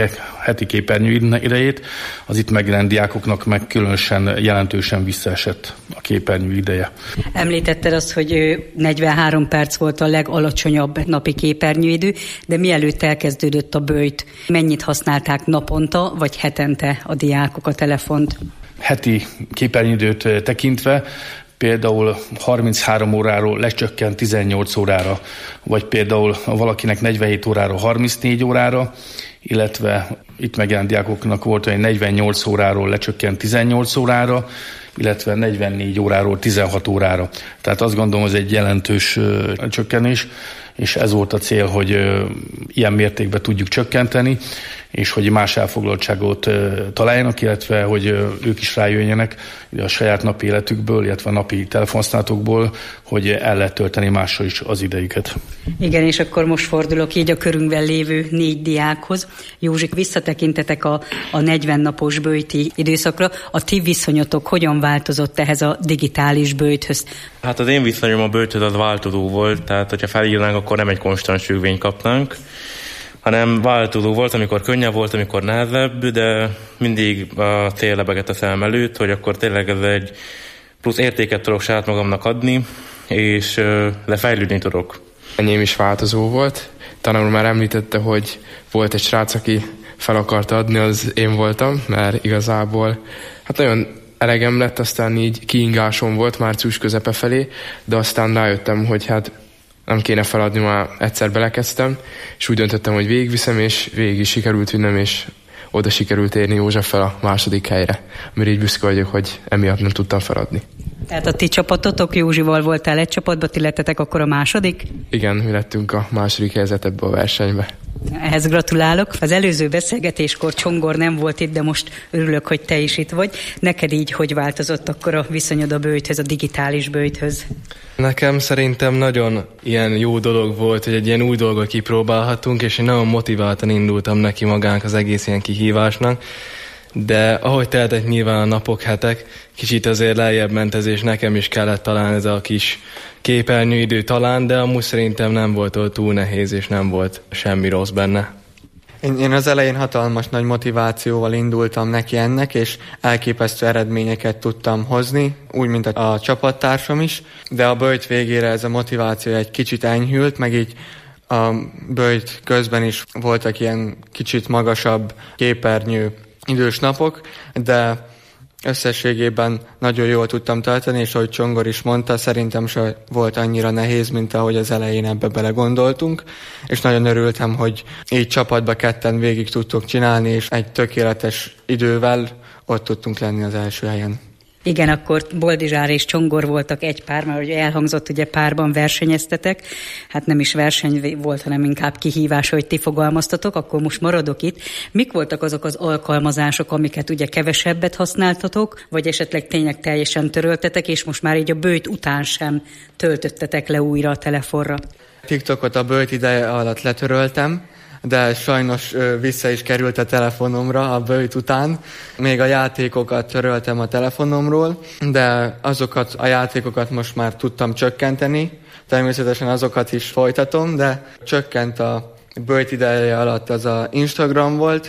heti képernyő idejét, az itt megjelent diákoknak meg különösen jelentősen visszaesett a képernyő ideje. Említetted azt, hogy negyvenhárom perc volt a legalacsonyabb napi képernyőidő, de mielőtt elkezdődött a böjt, mennyit használták naponta vagy hetente a diákok a telefont? Heti képernyőidőt tekintve például harminchárom óráról lecsökkent tizennyolc órára, vagy például valakinek negyvenhét órára harmincnégy órára, illetve itt megjelent diákoknak volt, hogy negyvennyolc óráról lecsökkent tizennyolc órára, illetve negyvennégy óráról tizenhat órára. Tehát azt gondolom, ez egy jelentős ö, csökkenés, és ez volt a cél, hogy ö, ilyen mértékben tudjuk csökkenteni, és hogy más elfoglaltságot ö, találjanak, illetve hogy ö, ők is rájöjjenek a saját napi életükből, illetve a napi telefonhasználatokból, hogy el lehet tölteni mással is az idejüket. Igen, és akkor most fordulok így a körünkben lévő négy diákhoz. Józsik, visszatekintetek a, a negyven napos böjti időszakra. A ti viszonyotok hogyan változott ehhez a digitális böjthöz? Hát az én viszonyom a böjthöz az változó volt, tehát hogyha felírnánk, akkor nem egy konstans függvényt kapnánk, hanem változó volt, amikor könnyebb volt, amikor nehezebb, de mindig a cél lebegett a szemem előtt, hogy akkor tényleg ez egy plusz értéket tudok saját magamnak adni, és lefejlődni tudok. Enyém is változó volt. Tanár már említette, hogy volt egy srác, aki fel akarta adni, az én voltam, mert igazából hát nagyon elegem lett, aztán így kiingásom volt március közepe felé, de aztán rájöttem, hogy hát nem kéne feladni, már egyszer belekezdtem, és úgy döntöttem, hogy végigviszem, és végig is sikerült vinnem, és oda sikerült érni Józseffel a második helyre, amire így büszke vagyok, hogy emiatt nem tudtam feladni. Tehát a ti csapatotok, Józsival voltál egy csapatba, ti lettetek akkor a második? Igen, mi lettünk a második helyzet ebbe a versenybe. Ehhez gratulálok. Az előző beszélgetéskor Csongor nem volt itt, de most örülök, hogy te is itt vagy. Neked így hogy változott akkor a viszonyod a böjthöz, a digitális böjthöz? Nekem szerintem nagyon ilyen jó dolog volt, hogy egy ilyen új dolgot kipróbálhatunk, és én nagyon motiváltan indultam neki magának az egész ilyen kihívásnak. De ahogy teltek nyilván a napok, hetek, kicsit azért lejjebb ment ez, és nekem is kellett talán ez a kis képernyőidő talán, de amúgy szerintem nem volt ott túl nehéz, és nem volt semmi rossz benne. Én, én az elején hatalmas nagy motivációval indultam neki ennek, és elképesztő eredményeket tudtam hozni, úgy, mint a, a csapattársam is, de a böjt végére ez a motiváció egy kicsit enyhült, meg így a böjt közben is voltak ilyen kicsit magasabb képernyő idős napok, de összességében nagyon jól tudtam tartani, és ahogy Csongor is mondta, szerintem se volt annyira nehéz, mint ahogy az elején ebbe belegondoltunk, és nagyon örültem, hogy így csapatba ketten végig tudtuk csinálni, és egy tökéletes idővel ott tudtunk lenni az első helyen. Igen, akkor Boldizsár és Csongor voltak egy pár, mert ugye elhangzott, ugye párban versenyeztetek, hát nem is verseny volt, hanem inkább kihívás, hogy ti fogalmaztatok, akkor most maradok itt. Mik voltak azok az alkalmazások, amiket ugye kevesebbet használtatok, vagy esetleg tényleg teljesen töröltetek, és most már így a böjt után sem töltöttetek le újra a telefonra? TikTokot a böjt ideje alatt letöröltem, de sajnos vissza is került a telefonomra a böjt után. Még a játékokat töröltem a telefonomról, de azokat a játékokat most már tudtam csökkenteni. Természetesen azokat is folytatom, de csökkent a böjt ideje alatt az a Instagram volt,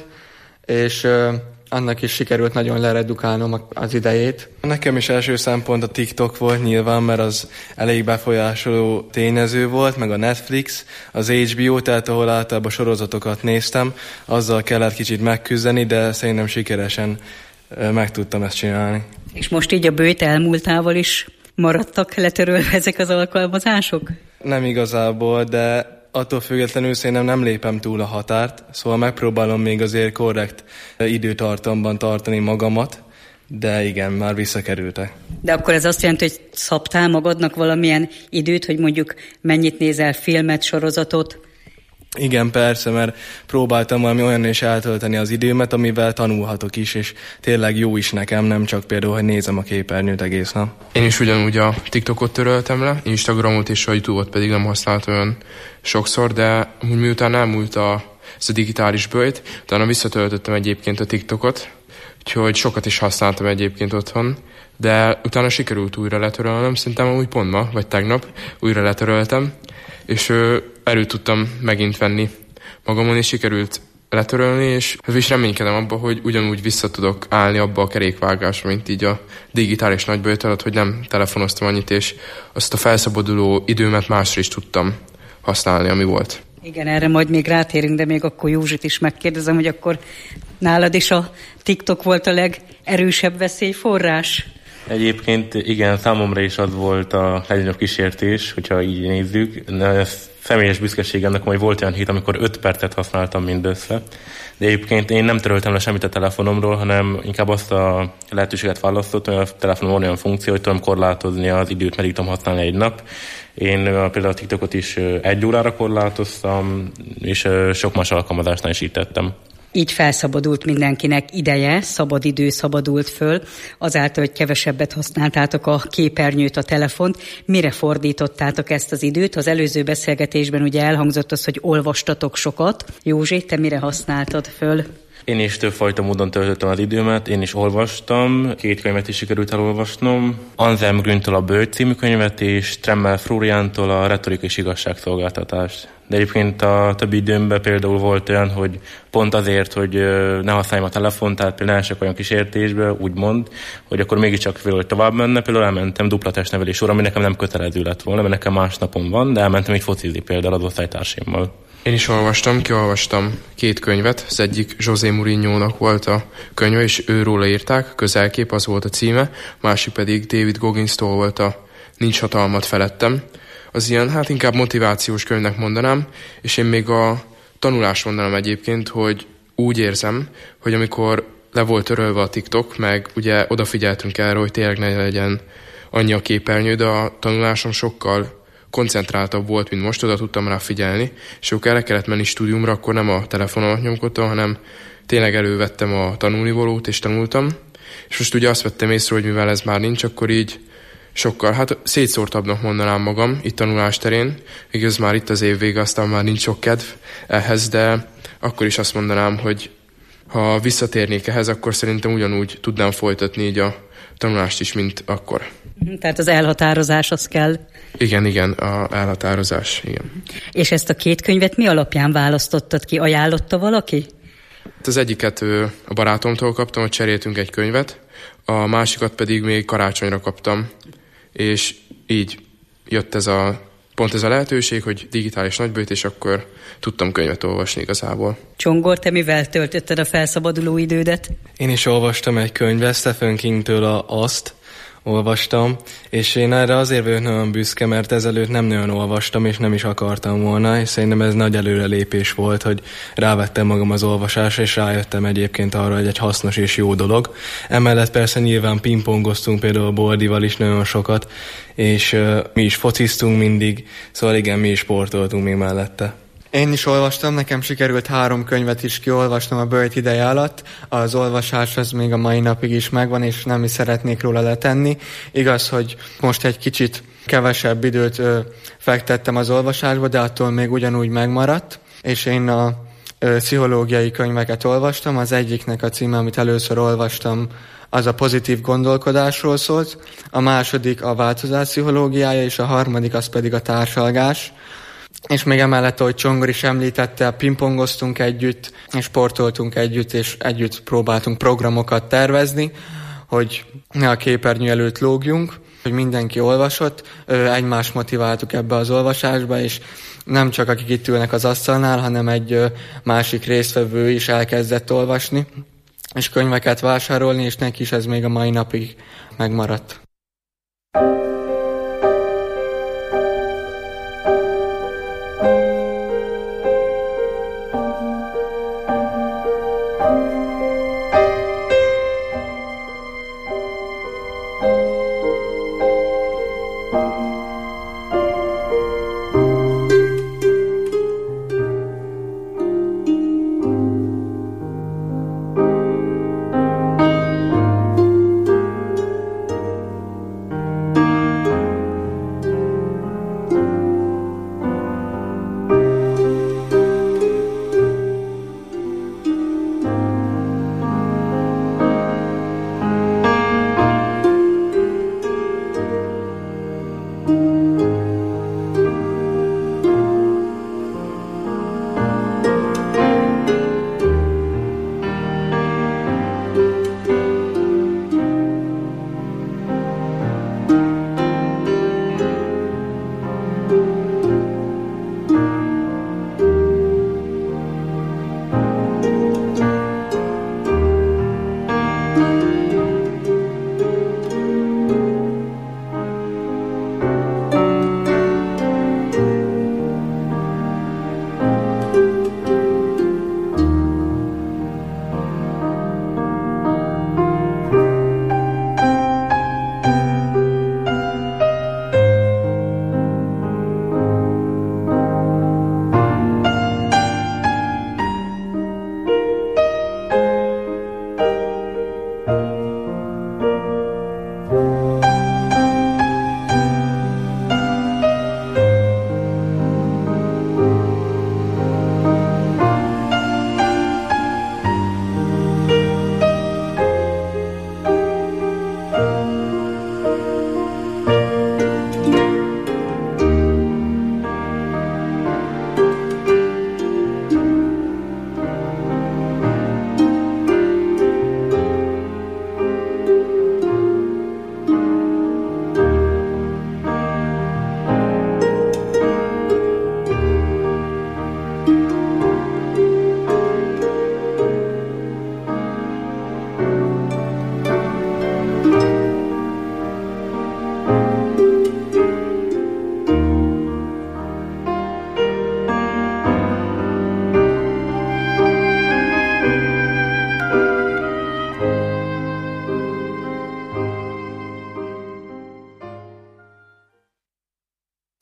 és annak is sikerült nagyon leredukálnom az idejét. Nekem is első szempont a TikTok volt nyilván, mert az elég befolyásoló tényező volt, meg a Netflix, az há bé o, tehát ahol általában sorozatokat néztem, azzal kellett kicsit megküzdeni, de szerintem sikeresen meg tudtam ezt csinálni. És most így a böjt elmúltával is maradtak letörölve ezek az alkalmazások? Nem igazából, de attól függetlenül szerintem nem lépem túl a határt, szóval megpróbálom még azért korrekt időtartamban tartani magamat, de igen, már visszakerültek. De akkor ez azt jelenti, hogy szabtál magadnak valamilyen időt, hogy mondjuk mennyit nézel filmet, sorozatot? Igen, persze, mert próbáltam valami olyan is eltölteni az időmet, amivel tanulhatok is, és tényleg jó is nekem, nem csak például, hogy nézem a képernyőt egész nap. Én is ugyanúgy a TikTokot töröltem le, Instagramot és a YouTube-ot pedig nem használtam olyan sokszor, de miután elmúlt a, ez a digitális böjt, utána visszatöltöttem egyébként a TikTokot, úgyhogy sokat is használtam egyébként otthon, de utána sikerült újra letörölnem, szerintem úgy pont ma, vagy tegnap újra letöröltem, és ö, erőt tudtam megint venni magamon, és sikerült letörölni, és is reménykedem abba, hogy ugyanúgy vissza tudok állni abba a kerékvágásba, mint így a digitális nagyböjt alatt, hogy nem telefonoztam annyit, és azt a felszabaduló időmet másra is tudtam használni, ami volt. Igen, erre majd még rátérünk, de még akkor Józsit is megkérdezem, hogy akkor nálad is a TikTok volt a legerősebb veszélyforrás? Egyébként igen, számomra is az volt a legnagyobb kísértés, hogyha így nézzük. Személyes büszkeségemnek, hogy volt olyan hét, amikor öt percet használtam mindössze. De egyébként én nem töröltem le semmit a telefonomról, hanem inkább azt a lehetőséget választottam, hogy a telefonom van olyan funkció, hogy tudom korlátozni az időt, meddig tudom használni egy nap. Én például a TikTokot is egy órára korlátoztam, és sok más alkalmazásnál is így tettem. Így felszabadult mindenkinek ideje, szabad idő szabadult föl, azáltal, hogy kevesebbet használtátok a képernyőt, a telefont. Mire fordítottátok ezt az időt? Az előző beszélgetésben ugye elhangzott az, hogy olvastatok sokat. Józsi, te mire használtad föl? Én is többfajta módon töltöttem az időmet, én is olvastam, két könyvet is sikerült elolvasnom. Anselm Grüntől a Bölcs című könyvet, és Tremmel Flóriántól a Retorika és igazságszolgáltatást. De egyébként a többi időmben például volt olyan, hogy pont azért, hogy ne használjam a telefont, tehát például esek olyan kísértésbe, úgymond, hogy akkor mégiscsak hogy tovább menne, például elmentem dupla testnevelés óra, ami nekem nem kötelező lett volna, mert nekem más napon van, de elmentem így focizni például az osztálytársaimmal. Én is olvastam, kiolvastam két könyvet, az egyik José Mourinho-nak volt a könyve, és őróla írták, Közelkép, az volt a címe, másik pedig David Goggins-tól volt a Nincs hatalmat felettem. Az ilyen, hát inkább motivációs könyvnek mondanám, és én még a tanulást mondanám egyébként, hogy úgy érzem, hogy amikor le volt törölve a TikTok, meg ugye odafigyeltünk erre, hogy tényleg ne legyen annyi a képernyő, de a tanulásom sokkal koncentráltabb volt, mint most, oda tudtam rá figyelni, és akkor el kellett menni stúdiumra, akkor nem a telefonomat nyomkodtam, hanem tényleg elővettem a tanulnivalót, és tanultam, és most ugye azt vettem észre, hogy mivel ez már nincs, akkor így sokkal, hát szétszórtabbnak mondanám magam itt tanulás terén, igaz már itt az év vége, aztán már nincs sok kedv ehhez, de akkor is azt mondanám, hogy ha visszatérnék ehhez, akkor szerintem ugyanúgy tudnám folytatni így a tanulást is, mint akkor. Tehát az elhatározás az kell. Igen, igen, a elhatározás, igen. És ezt a két könyvet mi alapján választottad ki? Ajánlotta valaki? Az egyiket a barátomtól kaptam, hogy cseréltünk egy könyvet, a másikat pedig még karácsonyra kaptam, és így jött ez a, pont ez a lehetőség, hogy digitális nagyböjt, és akkor tudtam könyvet olvasni igazából. Csongor, te mivel töltötted a felszabaduló idődet? Én is olvastam egy könyvet, Stephen Kingtől a Azt, olvastam, és én erre azért vagyok nagyon büszke, mert ezelőtt nem nagyon olvastam, és nem is akartam volna, és szerintem ez nagy előrelépés volt, hogy rávettem magam az olvasásra, és rájöttem egyébként arra, hogy egy hasznos és jó dolog. Emellett persze nyilván pingpongoztunk például Boldival is nagyon sokat, és uh, mi is fociztunk mindig, szóval igen, mi is sportoltunk még mellette. Én is olvastam, nekem sikerült három könyvet is kiolvasnom a böjt ideje alatt. Az olvasás az még a mai napig is megvan, és nem is szeretnék róla letenni. Igaz, hogy most egy kicsit kevesebb időt ö, fektettem az olvasásba, de attól még ugyanúgy megmaradt. És én a ö, pszichológiai könyveket olvastam. Az egyiknek a címe, amit először olvastam, az a pozitív gondolkodásról szólt. A második a változás pszichológiája, és a harmadik az pedig a társalgás. És még emellett, ahogy Csongor is említette, pingpongoztunk együtt, és sportoltunk együtt, és együtt próbáltunk programokat tervezni, hogy ne a képernyő előtt lógjunk, hogy mindenki olvasott, egymást motiváltuk ebbe az olvasásba, és nem csak akik itt ülnek az asztalnál, hanem egy másik résztvevő is elkezdett olvasni, és könyveket vásárolni, és neki is ez még a mai napig megmaradt.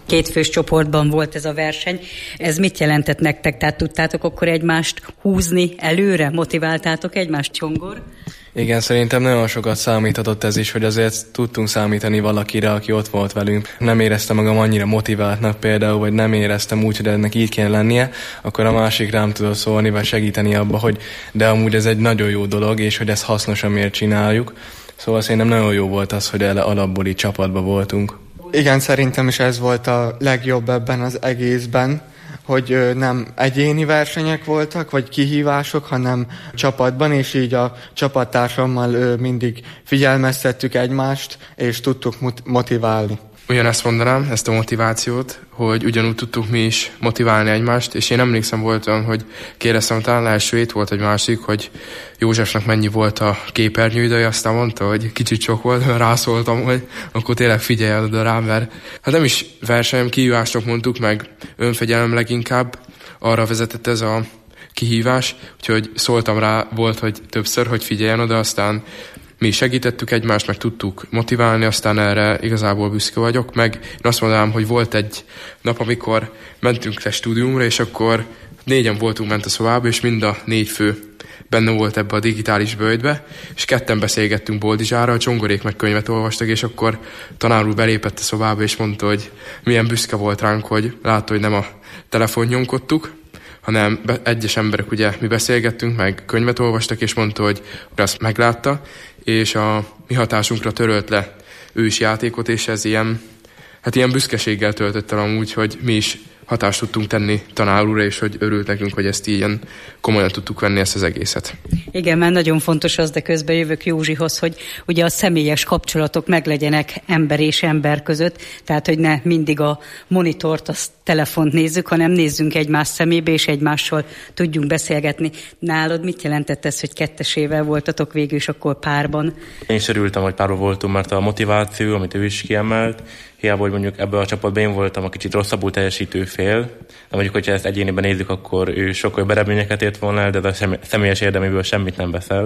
Két fős csoportban volt ez a verseny. Ez mit jelentett nektek? Tehát tudtátok akkor egymást húzni előre? Motiváltátok egymást, Csongor? Igen, szerintem nagyon sokat számíthatott ez is, hogy azért tudtunk számítani valakire, aki ott volt velünk. Nem éreztem magam annyira motiváltnak például, vagy nem éreztem úgy, hogy ennek így kéne lennie, akkor a másik rám tudott szólni, vagy segíteni abba, hogy de amúgy ez egy nagyon jó dolog, és hogy ez hasznos, amiért csináljuk. Szóval szerintem nagyon jó volt az, hogy alapból így csapatban voltunk. Igen, szerintem is ez volt a legjobb ebben az egészben, hogy nem egyéni versenyek voltak, vagy kihívások, hanem csapatban, és így a csapattársammal mindig figyelmeztettük egymást, és tudtuk motiválni. Ugyanezt mondanám, ezt a motivációt, hogy ugyanúgy tudtuk mi is motiválni egymást, és én emlékszem volt olyan, hogy kérdeztem, talán első hét volt egy másik, hogy Józsefnak mennyi volt a képernyőidője, aztán mondta, hogy kicsit sok volt, rászóltam, hogy akkor tényleg figyelj oda rám, mert hát nem is versenyem, kihívásnak mondtuk, meg önfegyelem leginkább, arra vezetett ez a kihívás, úgyhogy szóltam rá, volt, hogy többször, hogy figyeljen oda, aztán mi segítettük egymást, meg tudtuk motiválni, aztán erre igazából büszke vagyok, meg én azt mondanám, hogy volt egy nap, amikor mentünk le stúdiumra, és akkor négyen voltunk ment a szobába, és mind a négy fő benne volt ebbe a digitális böjtbe, és ketten beszélgettünk Boldizsára, a Csongorék meg könyvet olvastak, és akkor tanár úr belépett a szobába, és mondta, hogy milyen büszke volt ránk, hogy látta, hogy nem a telefon nyomkodtuk, hanem egyes emberek, ugye mi beszélgettünk, meg könyvet olvastak, és mondta, hogy azt meglátta, és a mi hatásunkra törölt le ő is játékot, és ez ilyen, hát ilyen büszkeséggel töltött el amúgy, hogy mi is hatást tudtunk tenni tanár úrra, és hogy örült nekünk, hogy ezt ilyen komolyan tudtuk venni ezt az egészet. Igen, mert nagyon fontos az, de közben jövök Józsihoz, hogy ugye a személyes kapcsolatok meglegyenek ember és ember között, tehát hogy ne mindig a monitort, a telefont nézzük, hanem nézzünk egymás szemébe, és egymással tudjunk beszélgetni. Nálad mit jelentett ez, hogy kettesével voltatok végül is akkor párban? Én is örültem, hogy párban voltunk, mert a motiváció, amit ő is kiemelt, hiába, hogy mondjuk ebben a csapatban én voltam a kicsit rosszabbul teljesítő fél, de mondjuk, hogyha ezt egyéniben nézzük, akkor ő sokkal jobb eredményeket ért volna el, de a személyes érdeméből semmit nem veszel.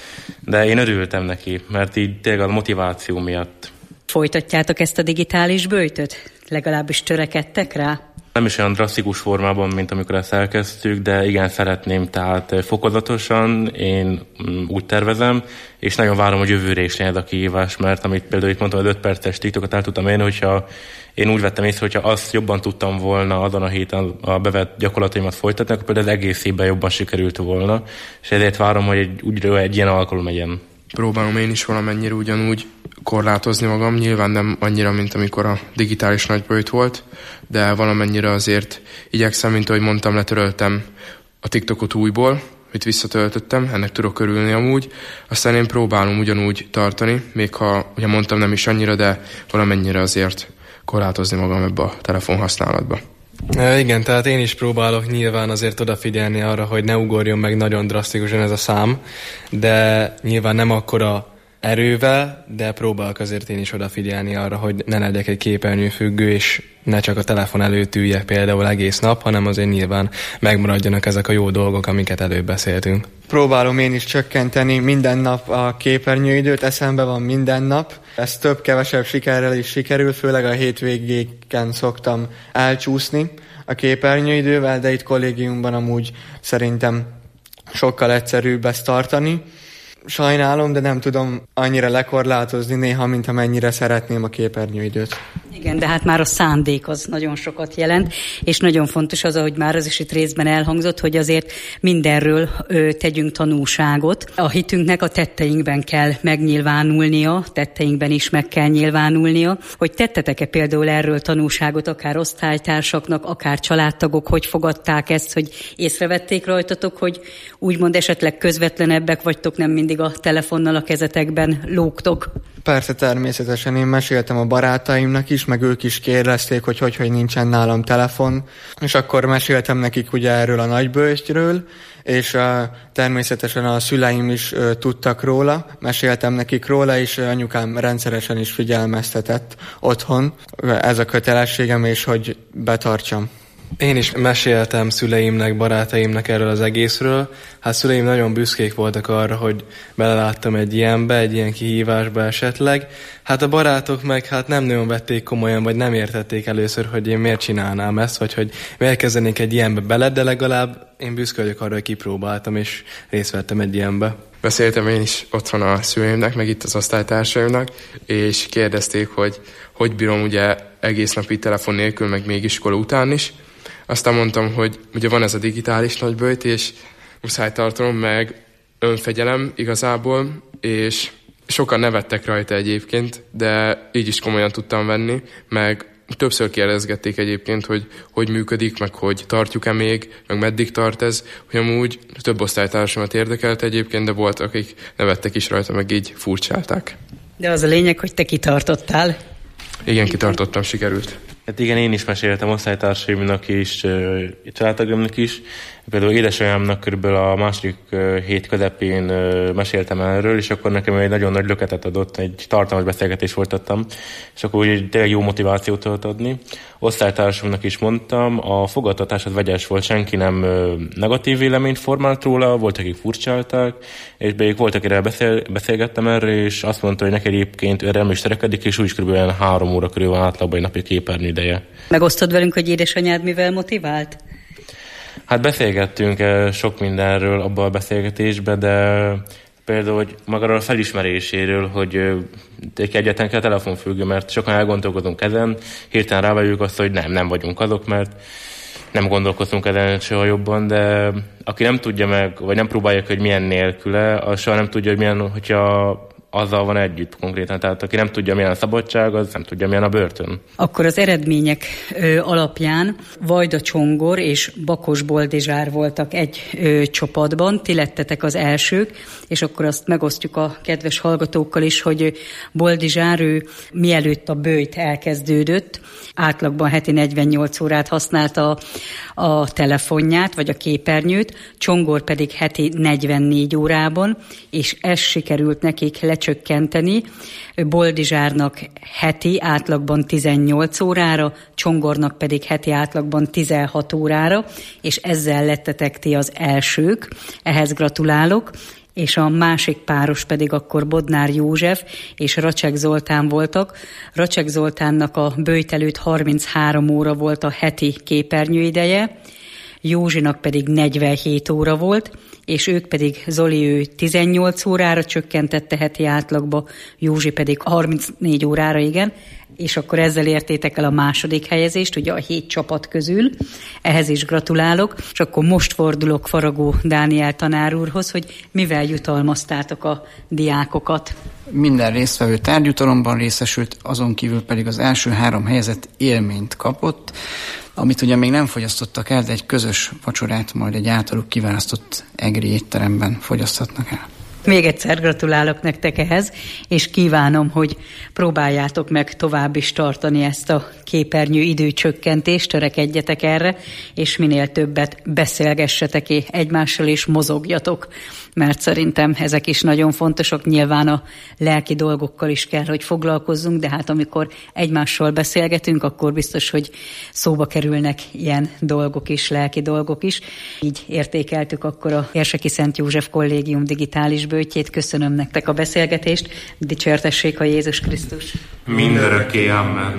De én örültem neki, mert így tényleg a motiváció miatt. Folytatjátok ezt a digitális böjtöt? Legalábbis törekedtek rá? Nem is olyan drasztikus formában, mint amikor ezt elkezdtük, de igen, szeretném, tehát fokozatosan én úgy tervezem, és nagyon várom, hogy jövőre is legyen ez a kihívás, mert amit például itt mondtam, hogy öt perces TikTokot el tudtam érni, hogyha én úgy vettem észre, hogyha azt jobban tudtam volna azon a héten a bevett gyakorlataimat folytatni, akkor például az egész évben jobban sikerült volna, és ezért várom, hogy egy, úgy, egy ilyen alkalom legyen. Próbálom én is valamennyire ugyanúgy korlátozni magam, nyilván nem annyira, mint amikor a digitális nagyböjt volt, de valamennyire azért igyekszem, mint ahogy mondtam, letöröltem a TikTokot újból, hogy visszatöltöttem, ennek tudok örülni amúgy, aztán én próbálom ugyanúgy tartani, még ha, ugye mondtam, nem is annyira, de valamennyire azért korlátozni magam ebbe a telefonhasználatba. E, igen, tehát én is próbálok nyilván azért odafigyelni arra, hogy ne ugorjon meg nagyon drasztikusan ez a szám, de nyilván nem akkora erővel, de próbálok azért én is odafigyelni arra, hogy ne legyek egy képernyőfüggő, és ne csak a telefon előtt üljek például egész nap, hanem azért nyilván megmaradjanak ezek a jó dolgok, amiket előbb beszéltünk. Próbálom én is csökkenteni minden nap a képernyőidőt, eszembe van minden nap. Ez több-kevesebb sikerrel is sikerül, főleg a hétvégéken szoktam elcsúszni a képernyőidővel, de itt kollégiumban amúgy szerintem sokkal egyszerűbb ezt tartani. Sajnálom, de nem tudom annyira lekorlátozni néha, mint amennyire szeretném a képernyőidőt. Igen, de hát már a szándék az nagyon sokat jelent, és nagyon fontos az, ahogy már az is itt részben elhangzott, hogy azért mindenről ö, tegyünk tanúságot. A hitünknek a tetteinkben kell megnyilvánulnia, tetteinkben is meg kell nyilvánulnia. Hogy tettetek-e például erről tanúságot, akár osztálytársaknak, akár családtagok, hogy fogadták ezt, hogy észrevették rajtatok, hogy úgymond esetleg közvetlenebbek vagytok, nem mindig a telefonnal a kezetekben lógtok? Persze, természetesen én meséltem a barátaimnak is, meg ők is kérdezték, hogy hogy, hogy nincsen nálam telefon, és akkor meséltem nekik ugye erről a nagyböjtről, és uh, természetesen a szüleim is uh, tudtak róla, meséltem nekik róla, és uh, anyukám rendszeresen is figyelmeztetett otthon. Ez a kötelességem, és hogy betartsam. Én is meséltem szüleimnek, barátaimnak erről az egészről. Hát szüleim nagyon büszkék voltak arra, hogy beleláttam egy ilyenbe, egy ilyen kihívásba esetleg. Hát a barátok meg hát nem nagyon vették komolyan, vagy nem értették először, hogy én miért csinálnám ezt, vagy hogy miért kezdenék egy ilyenbe bele, de legalább én büszke vagyok arra, hogy kipróbáltam, és részt vettem egy ilyenbe. Beszéltem én is otthon a szüleimnek, meg itt az osztálytársaimnak, és kérdezték, hogy hogy bírom ugye egész napi telefon nélkül, meg még iskola után is. Aztán mondtam, hogy ugye van ez a digitális nagyböjt, és muszáj tartalom, meg önfegyelem igazából, és sokan nevettek rajta egyébként, de így is komolyan tudtam venni, meg többször kérdezgették egyébként, hogy hogy működik, meg hogy tartjuk-e még, meg meddig tart ez, hogy amúgy több osztálytársamat érdekelt egyébként, de voltak, akik nevettek is rajta, meg így furcsálták. De az a lényeg, hogy te kitartottál. Igen, kitartottam, sikerült. Hát igen, én is meséltem osztálytársaimnak is, családtagomnak is. Például édesanyámnak körülbelül a második hét közepén meséltem erről, és akkor nekem egy nagyon nagy löketet adott, egy tartalmas beszélgetést folytattam, és akkor úgy tényleg jó motivációt tudott adni. Osztálytársamnak is mondtam, a fogadtatás az vegyes volt, senki nem negatív véleményt formált róla, voltak, akik furcsálták, és még voltak, akire beszél, beszélgettem erről, és azt mondta, hogy neki egyébként erre nem is szerekedik, és úgy is kb. három óra körül van átlagban egy napi képernyő ideje. Megosztod velünk, hogy édesanyád mivel motivált? Hát beszélgettünk sok mindenről abban a beszélgetésben, de például, hogy magáról a felismeréséről, hogy egyáltalán kell telefonfüggő, mert sokan elgondolkodunk ezen, hirtelen rávágjuk azt, hogy nem, nem vagyunk azok, mert nem gondolkozunk ezen soha jobban, de aki nem tudja meg, vagy nem próbálja, hogy milyen nélküle, az soha nem tudja, hogy milyen, hogyha azzal van együtt konkrétan. Tehát aki nem tudja, milyen a szabadság, az nem tudja, milyen a börtön. Akkor az eredmények ö, alapján Vajda Csongor és Bakos Boldizsár voltak egy ö, csapatban, ti lettetek az elsők, és akkor azt megosztjuk a kedves hallgatókkal is, hogy Boldizsár, ő mielőtt a böjt elkezdődött, átlagban heti negyvennyolc órát használta a, a telefonját, vagy a képernyőt, Csongor pedig heti negyvennégy órában, és ez sikerült nekik lecsökkenteni. Boldizsárnak heti átlagban tizennyolc órára, Csongornak pedig heti átlagban tizenhat órára, és ezzel lettetek ti az elsők. Ehhez gratulálok. És a másik páros pedig akkor Bodnár József és Racsek Zoltán voltak. Racsek Zoltánnak a böjt előtt harminchárom óra volt a heti képernyőideje, Józsinak pedig negyvenhét óra volt, és ők pedig, Zoli ő tizennyolc órára csökkentette heti átlagba, Józsi pedig harmincnégy órára, igen, és akkor ezzel értétek el a második helyezést, ugye a hét csapat közül. Ehhez is gratulálok, és akkor most fordulok Faragó Dániel tanár úrhoz, hogy mivel jutalmaztátok a diákokat. Minden résztvevő tárgyjutalomban részesült, azon kívül pedig az első három helyezett élményt kapott, amit ugye még nem fogyasztottak el, de egy közös vacsorát majd egy általuk kiválasztott egri étteremben fogyaszthatnak el. Még egyszer gratulálok nektek ehhez, és kívánom, hogy próbáljátok meg tovább is tartani ezt a képernyő időcsökkentést, törekedjetek erre, és minél többet beszélgessetek egymással, és mozogjatok, mert szerintem ezek is nagyon fontosak. Nyilván a lelki dolgokkal is kell, hogy foglalkozzunk, de hát amikor egymással beszélgetünk, akkor biztos, hogy szóba kerülnek ilyen dolgok is, lelki dolgok is. Így értékeltük akkor a Érseki Szent József Kollégium digitális böjtjét. Köszönöm nektek a beszélgetést. Dicsértessék a Jézus Krisztus. Mindörökké, amen.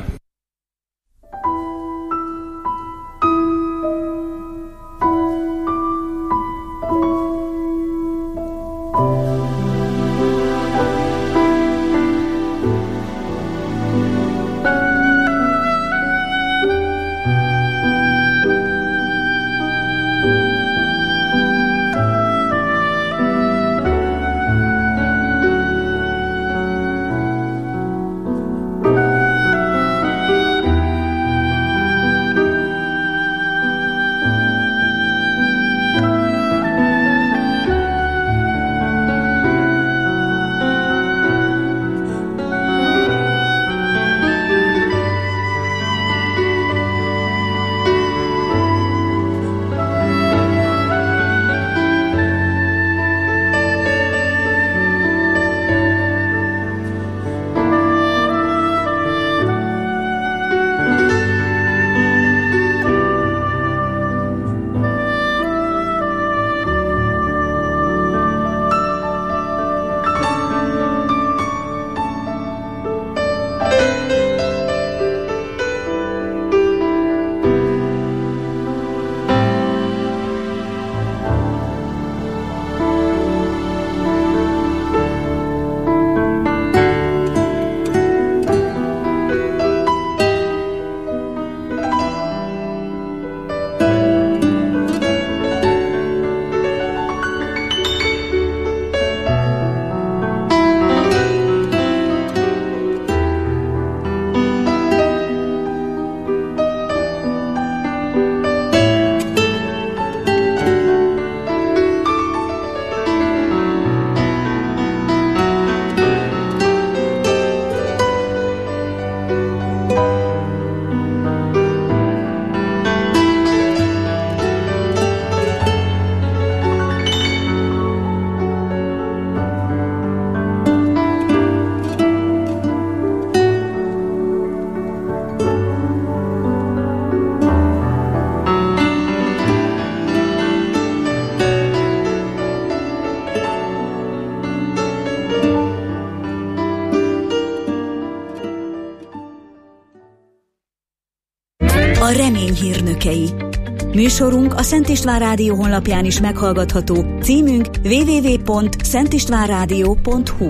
A remény hírnökei. Műsorunk a Szent István Rádió honlapján is meghallgatható, címünk double-u double-u double-u pont szent istván rádió pont hu.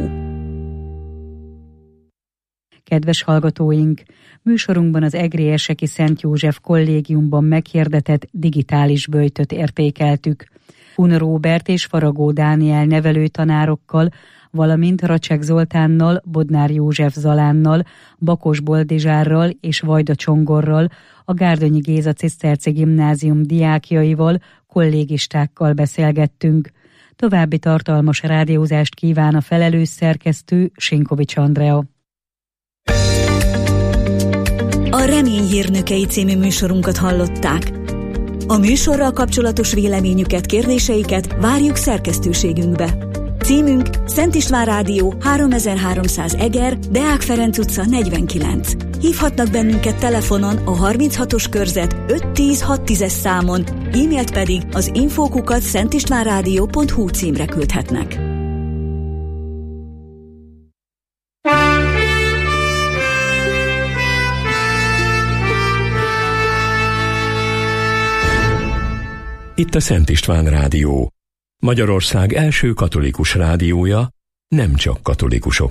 Kedves hallgatóink! Műsorunkban az egri érseki Szent József Kollégiumban meghirdetett digitális böjtöt értékeltük. Hun Róbert és Faragó Dániel nevelőtanárokkal, valamint Racsek Zoltánnal, Bodnár József Zalánnal, Bakos Boldizsárral és Vajda Csongorral, a Gárdonyi Géza Ciszterci Gimnázium diákjaival, kollégistákkal beszélgettünk. További tartalmas rádiózást kíván a felelős szerkesztő, Sinkovics Andrea. A Remény hírnökei című műsorunkat hallották. A műsorral kapcsolatos véleményüket, kérdéseiket várjuk szerkesztőségünkbe. Címünk Szent István Rádió háromezer-háromszáz Eger, Deák Ferenc utca negyvenkilenc. Hívhatnak bennünket telefonon a harminchatos körzet öt tíz hat tízes számon, e-mailt pedig az info kukac szentistvánrádió pont hu címre küldhetnek. Itt a Szent István Rádió, Magyarország első katolikus rádiója, nem csak katolikusok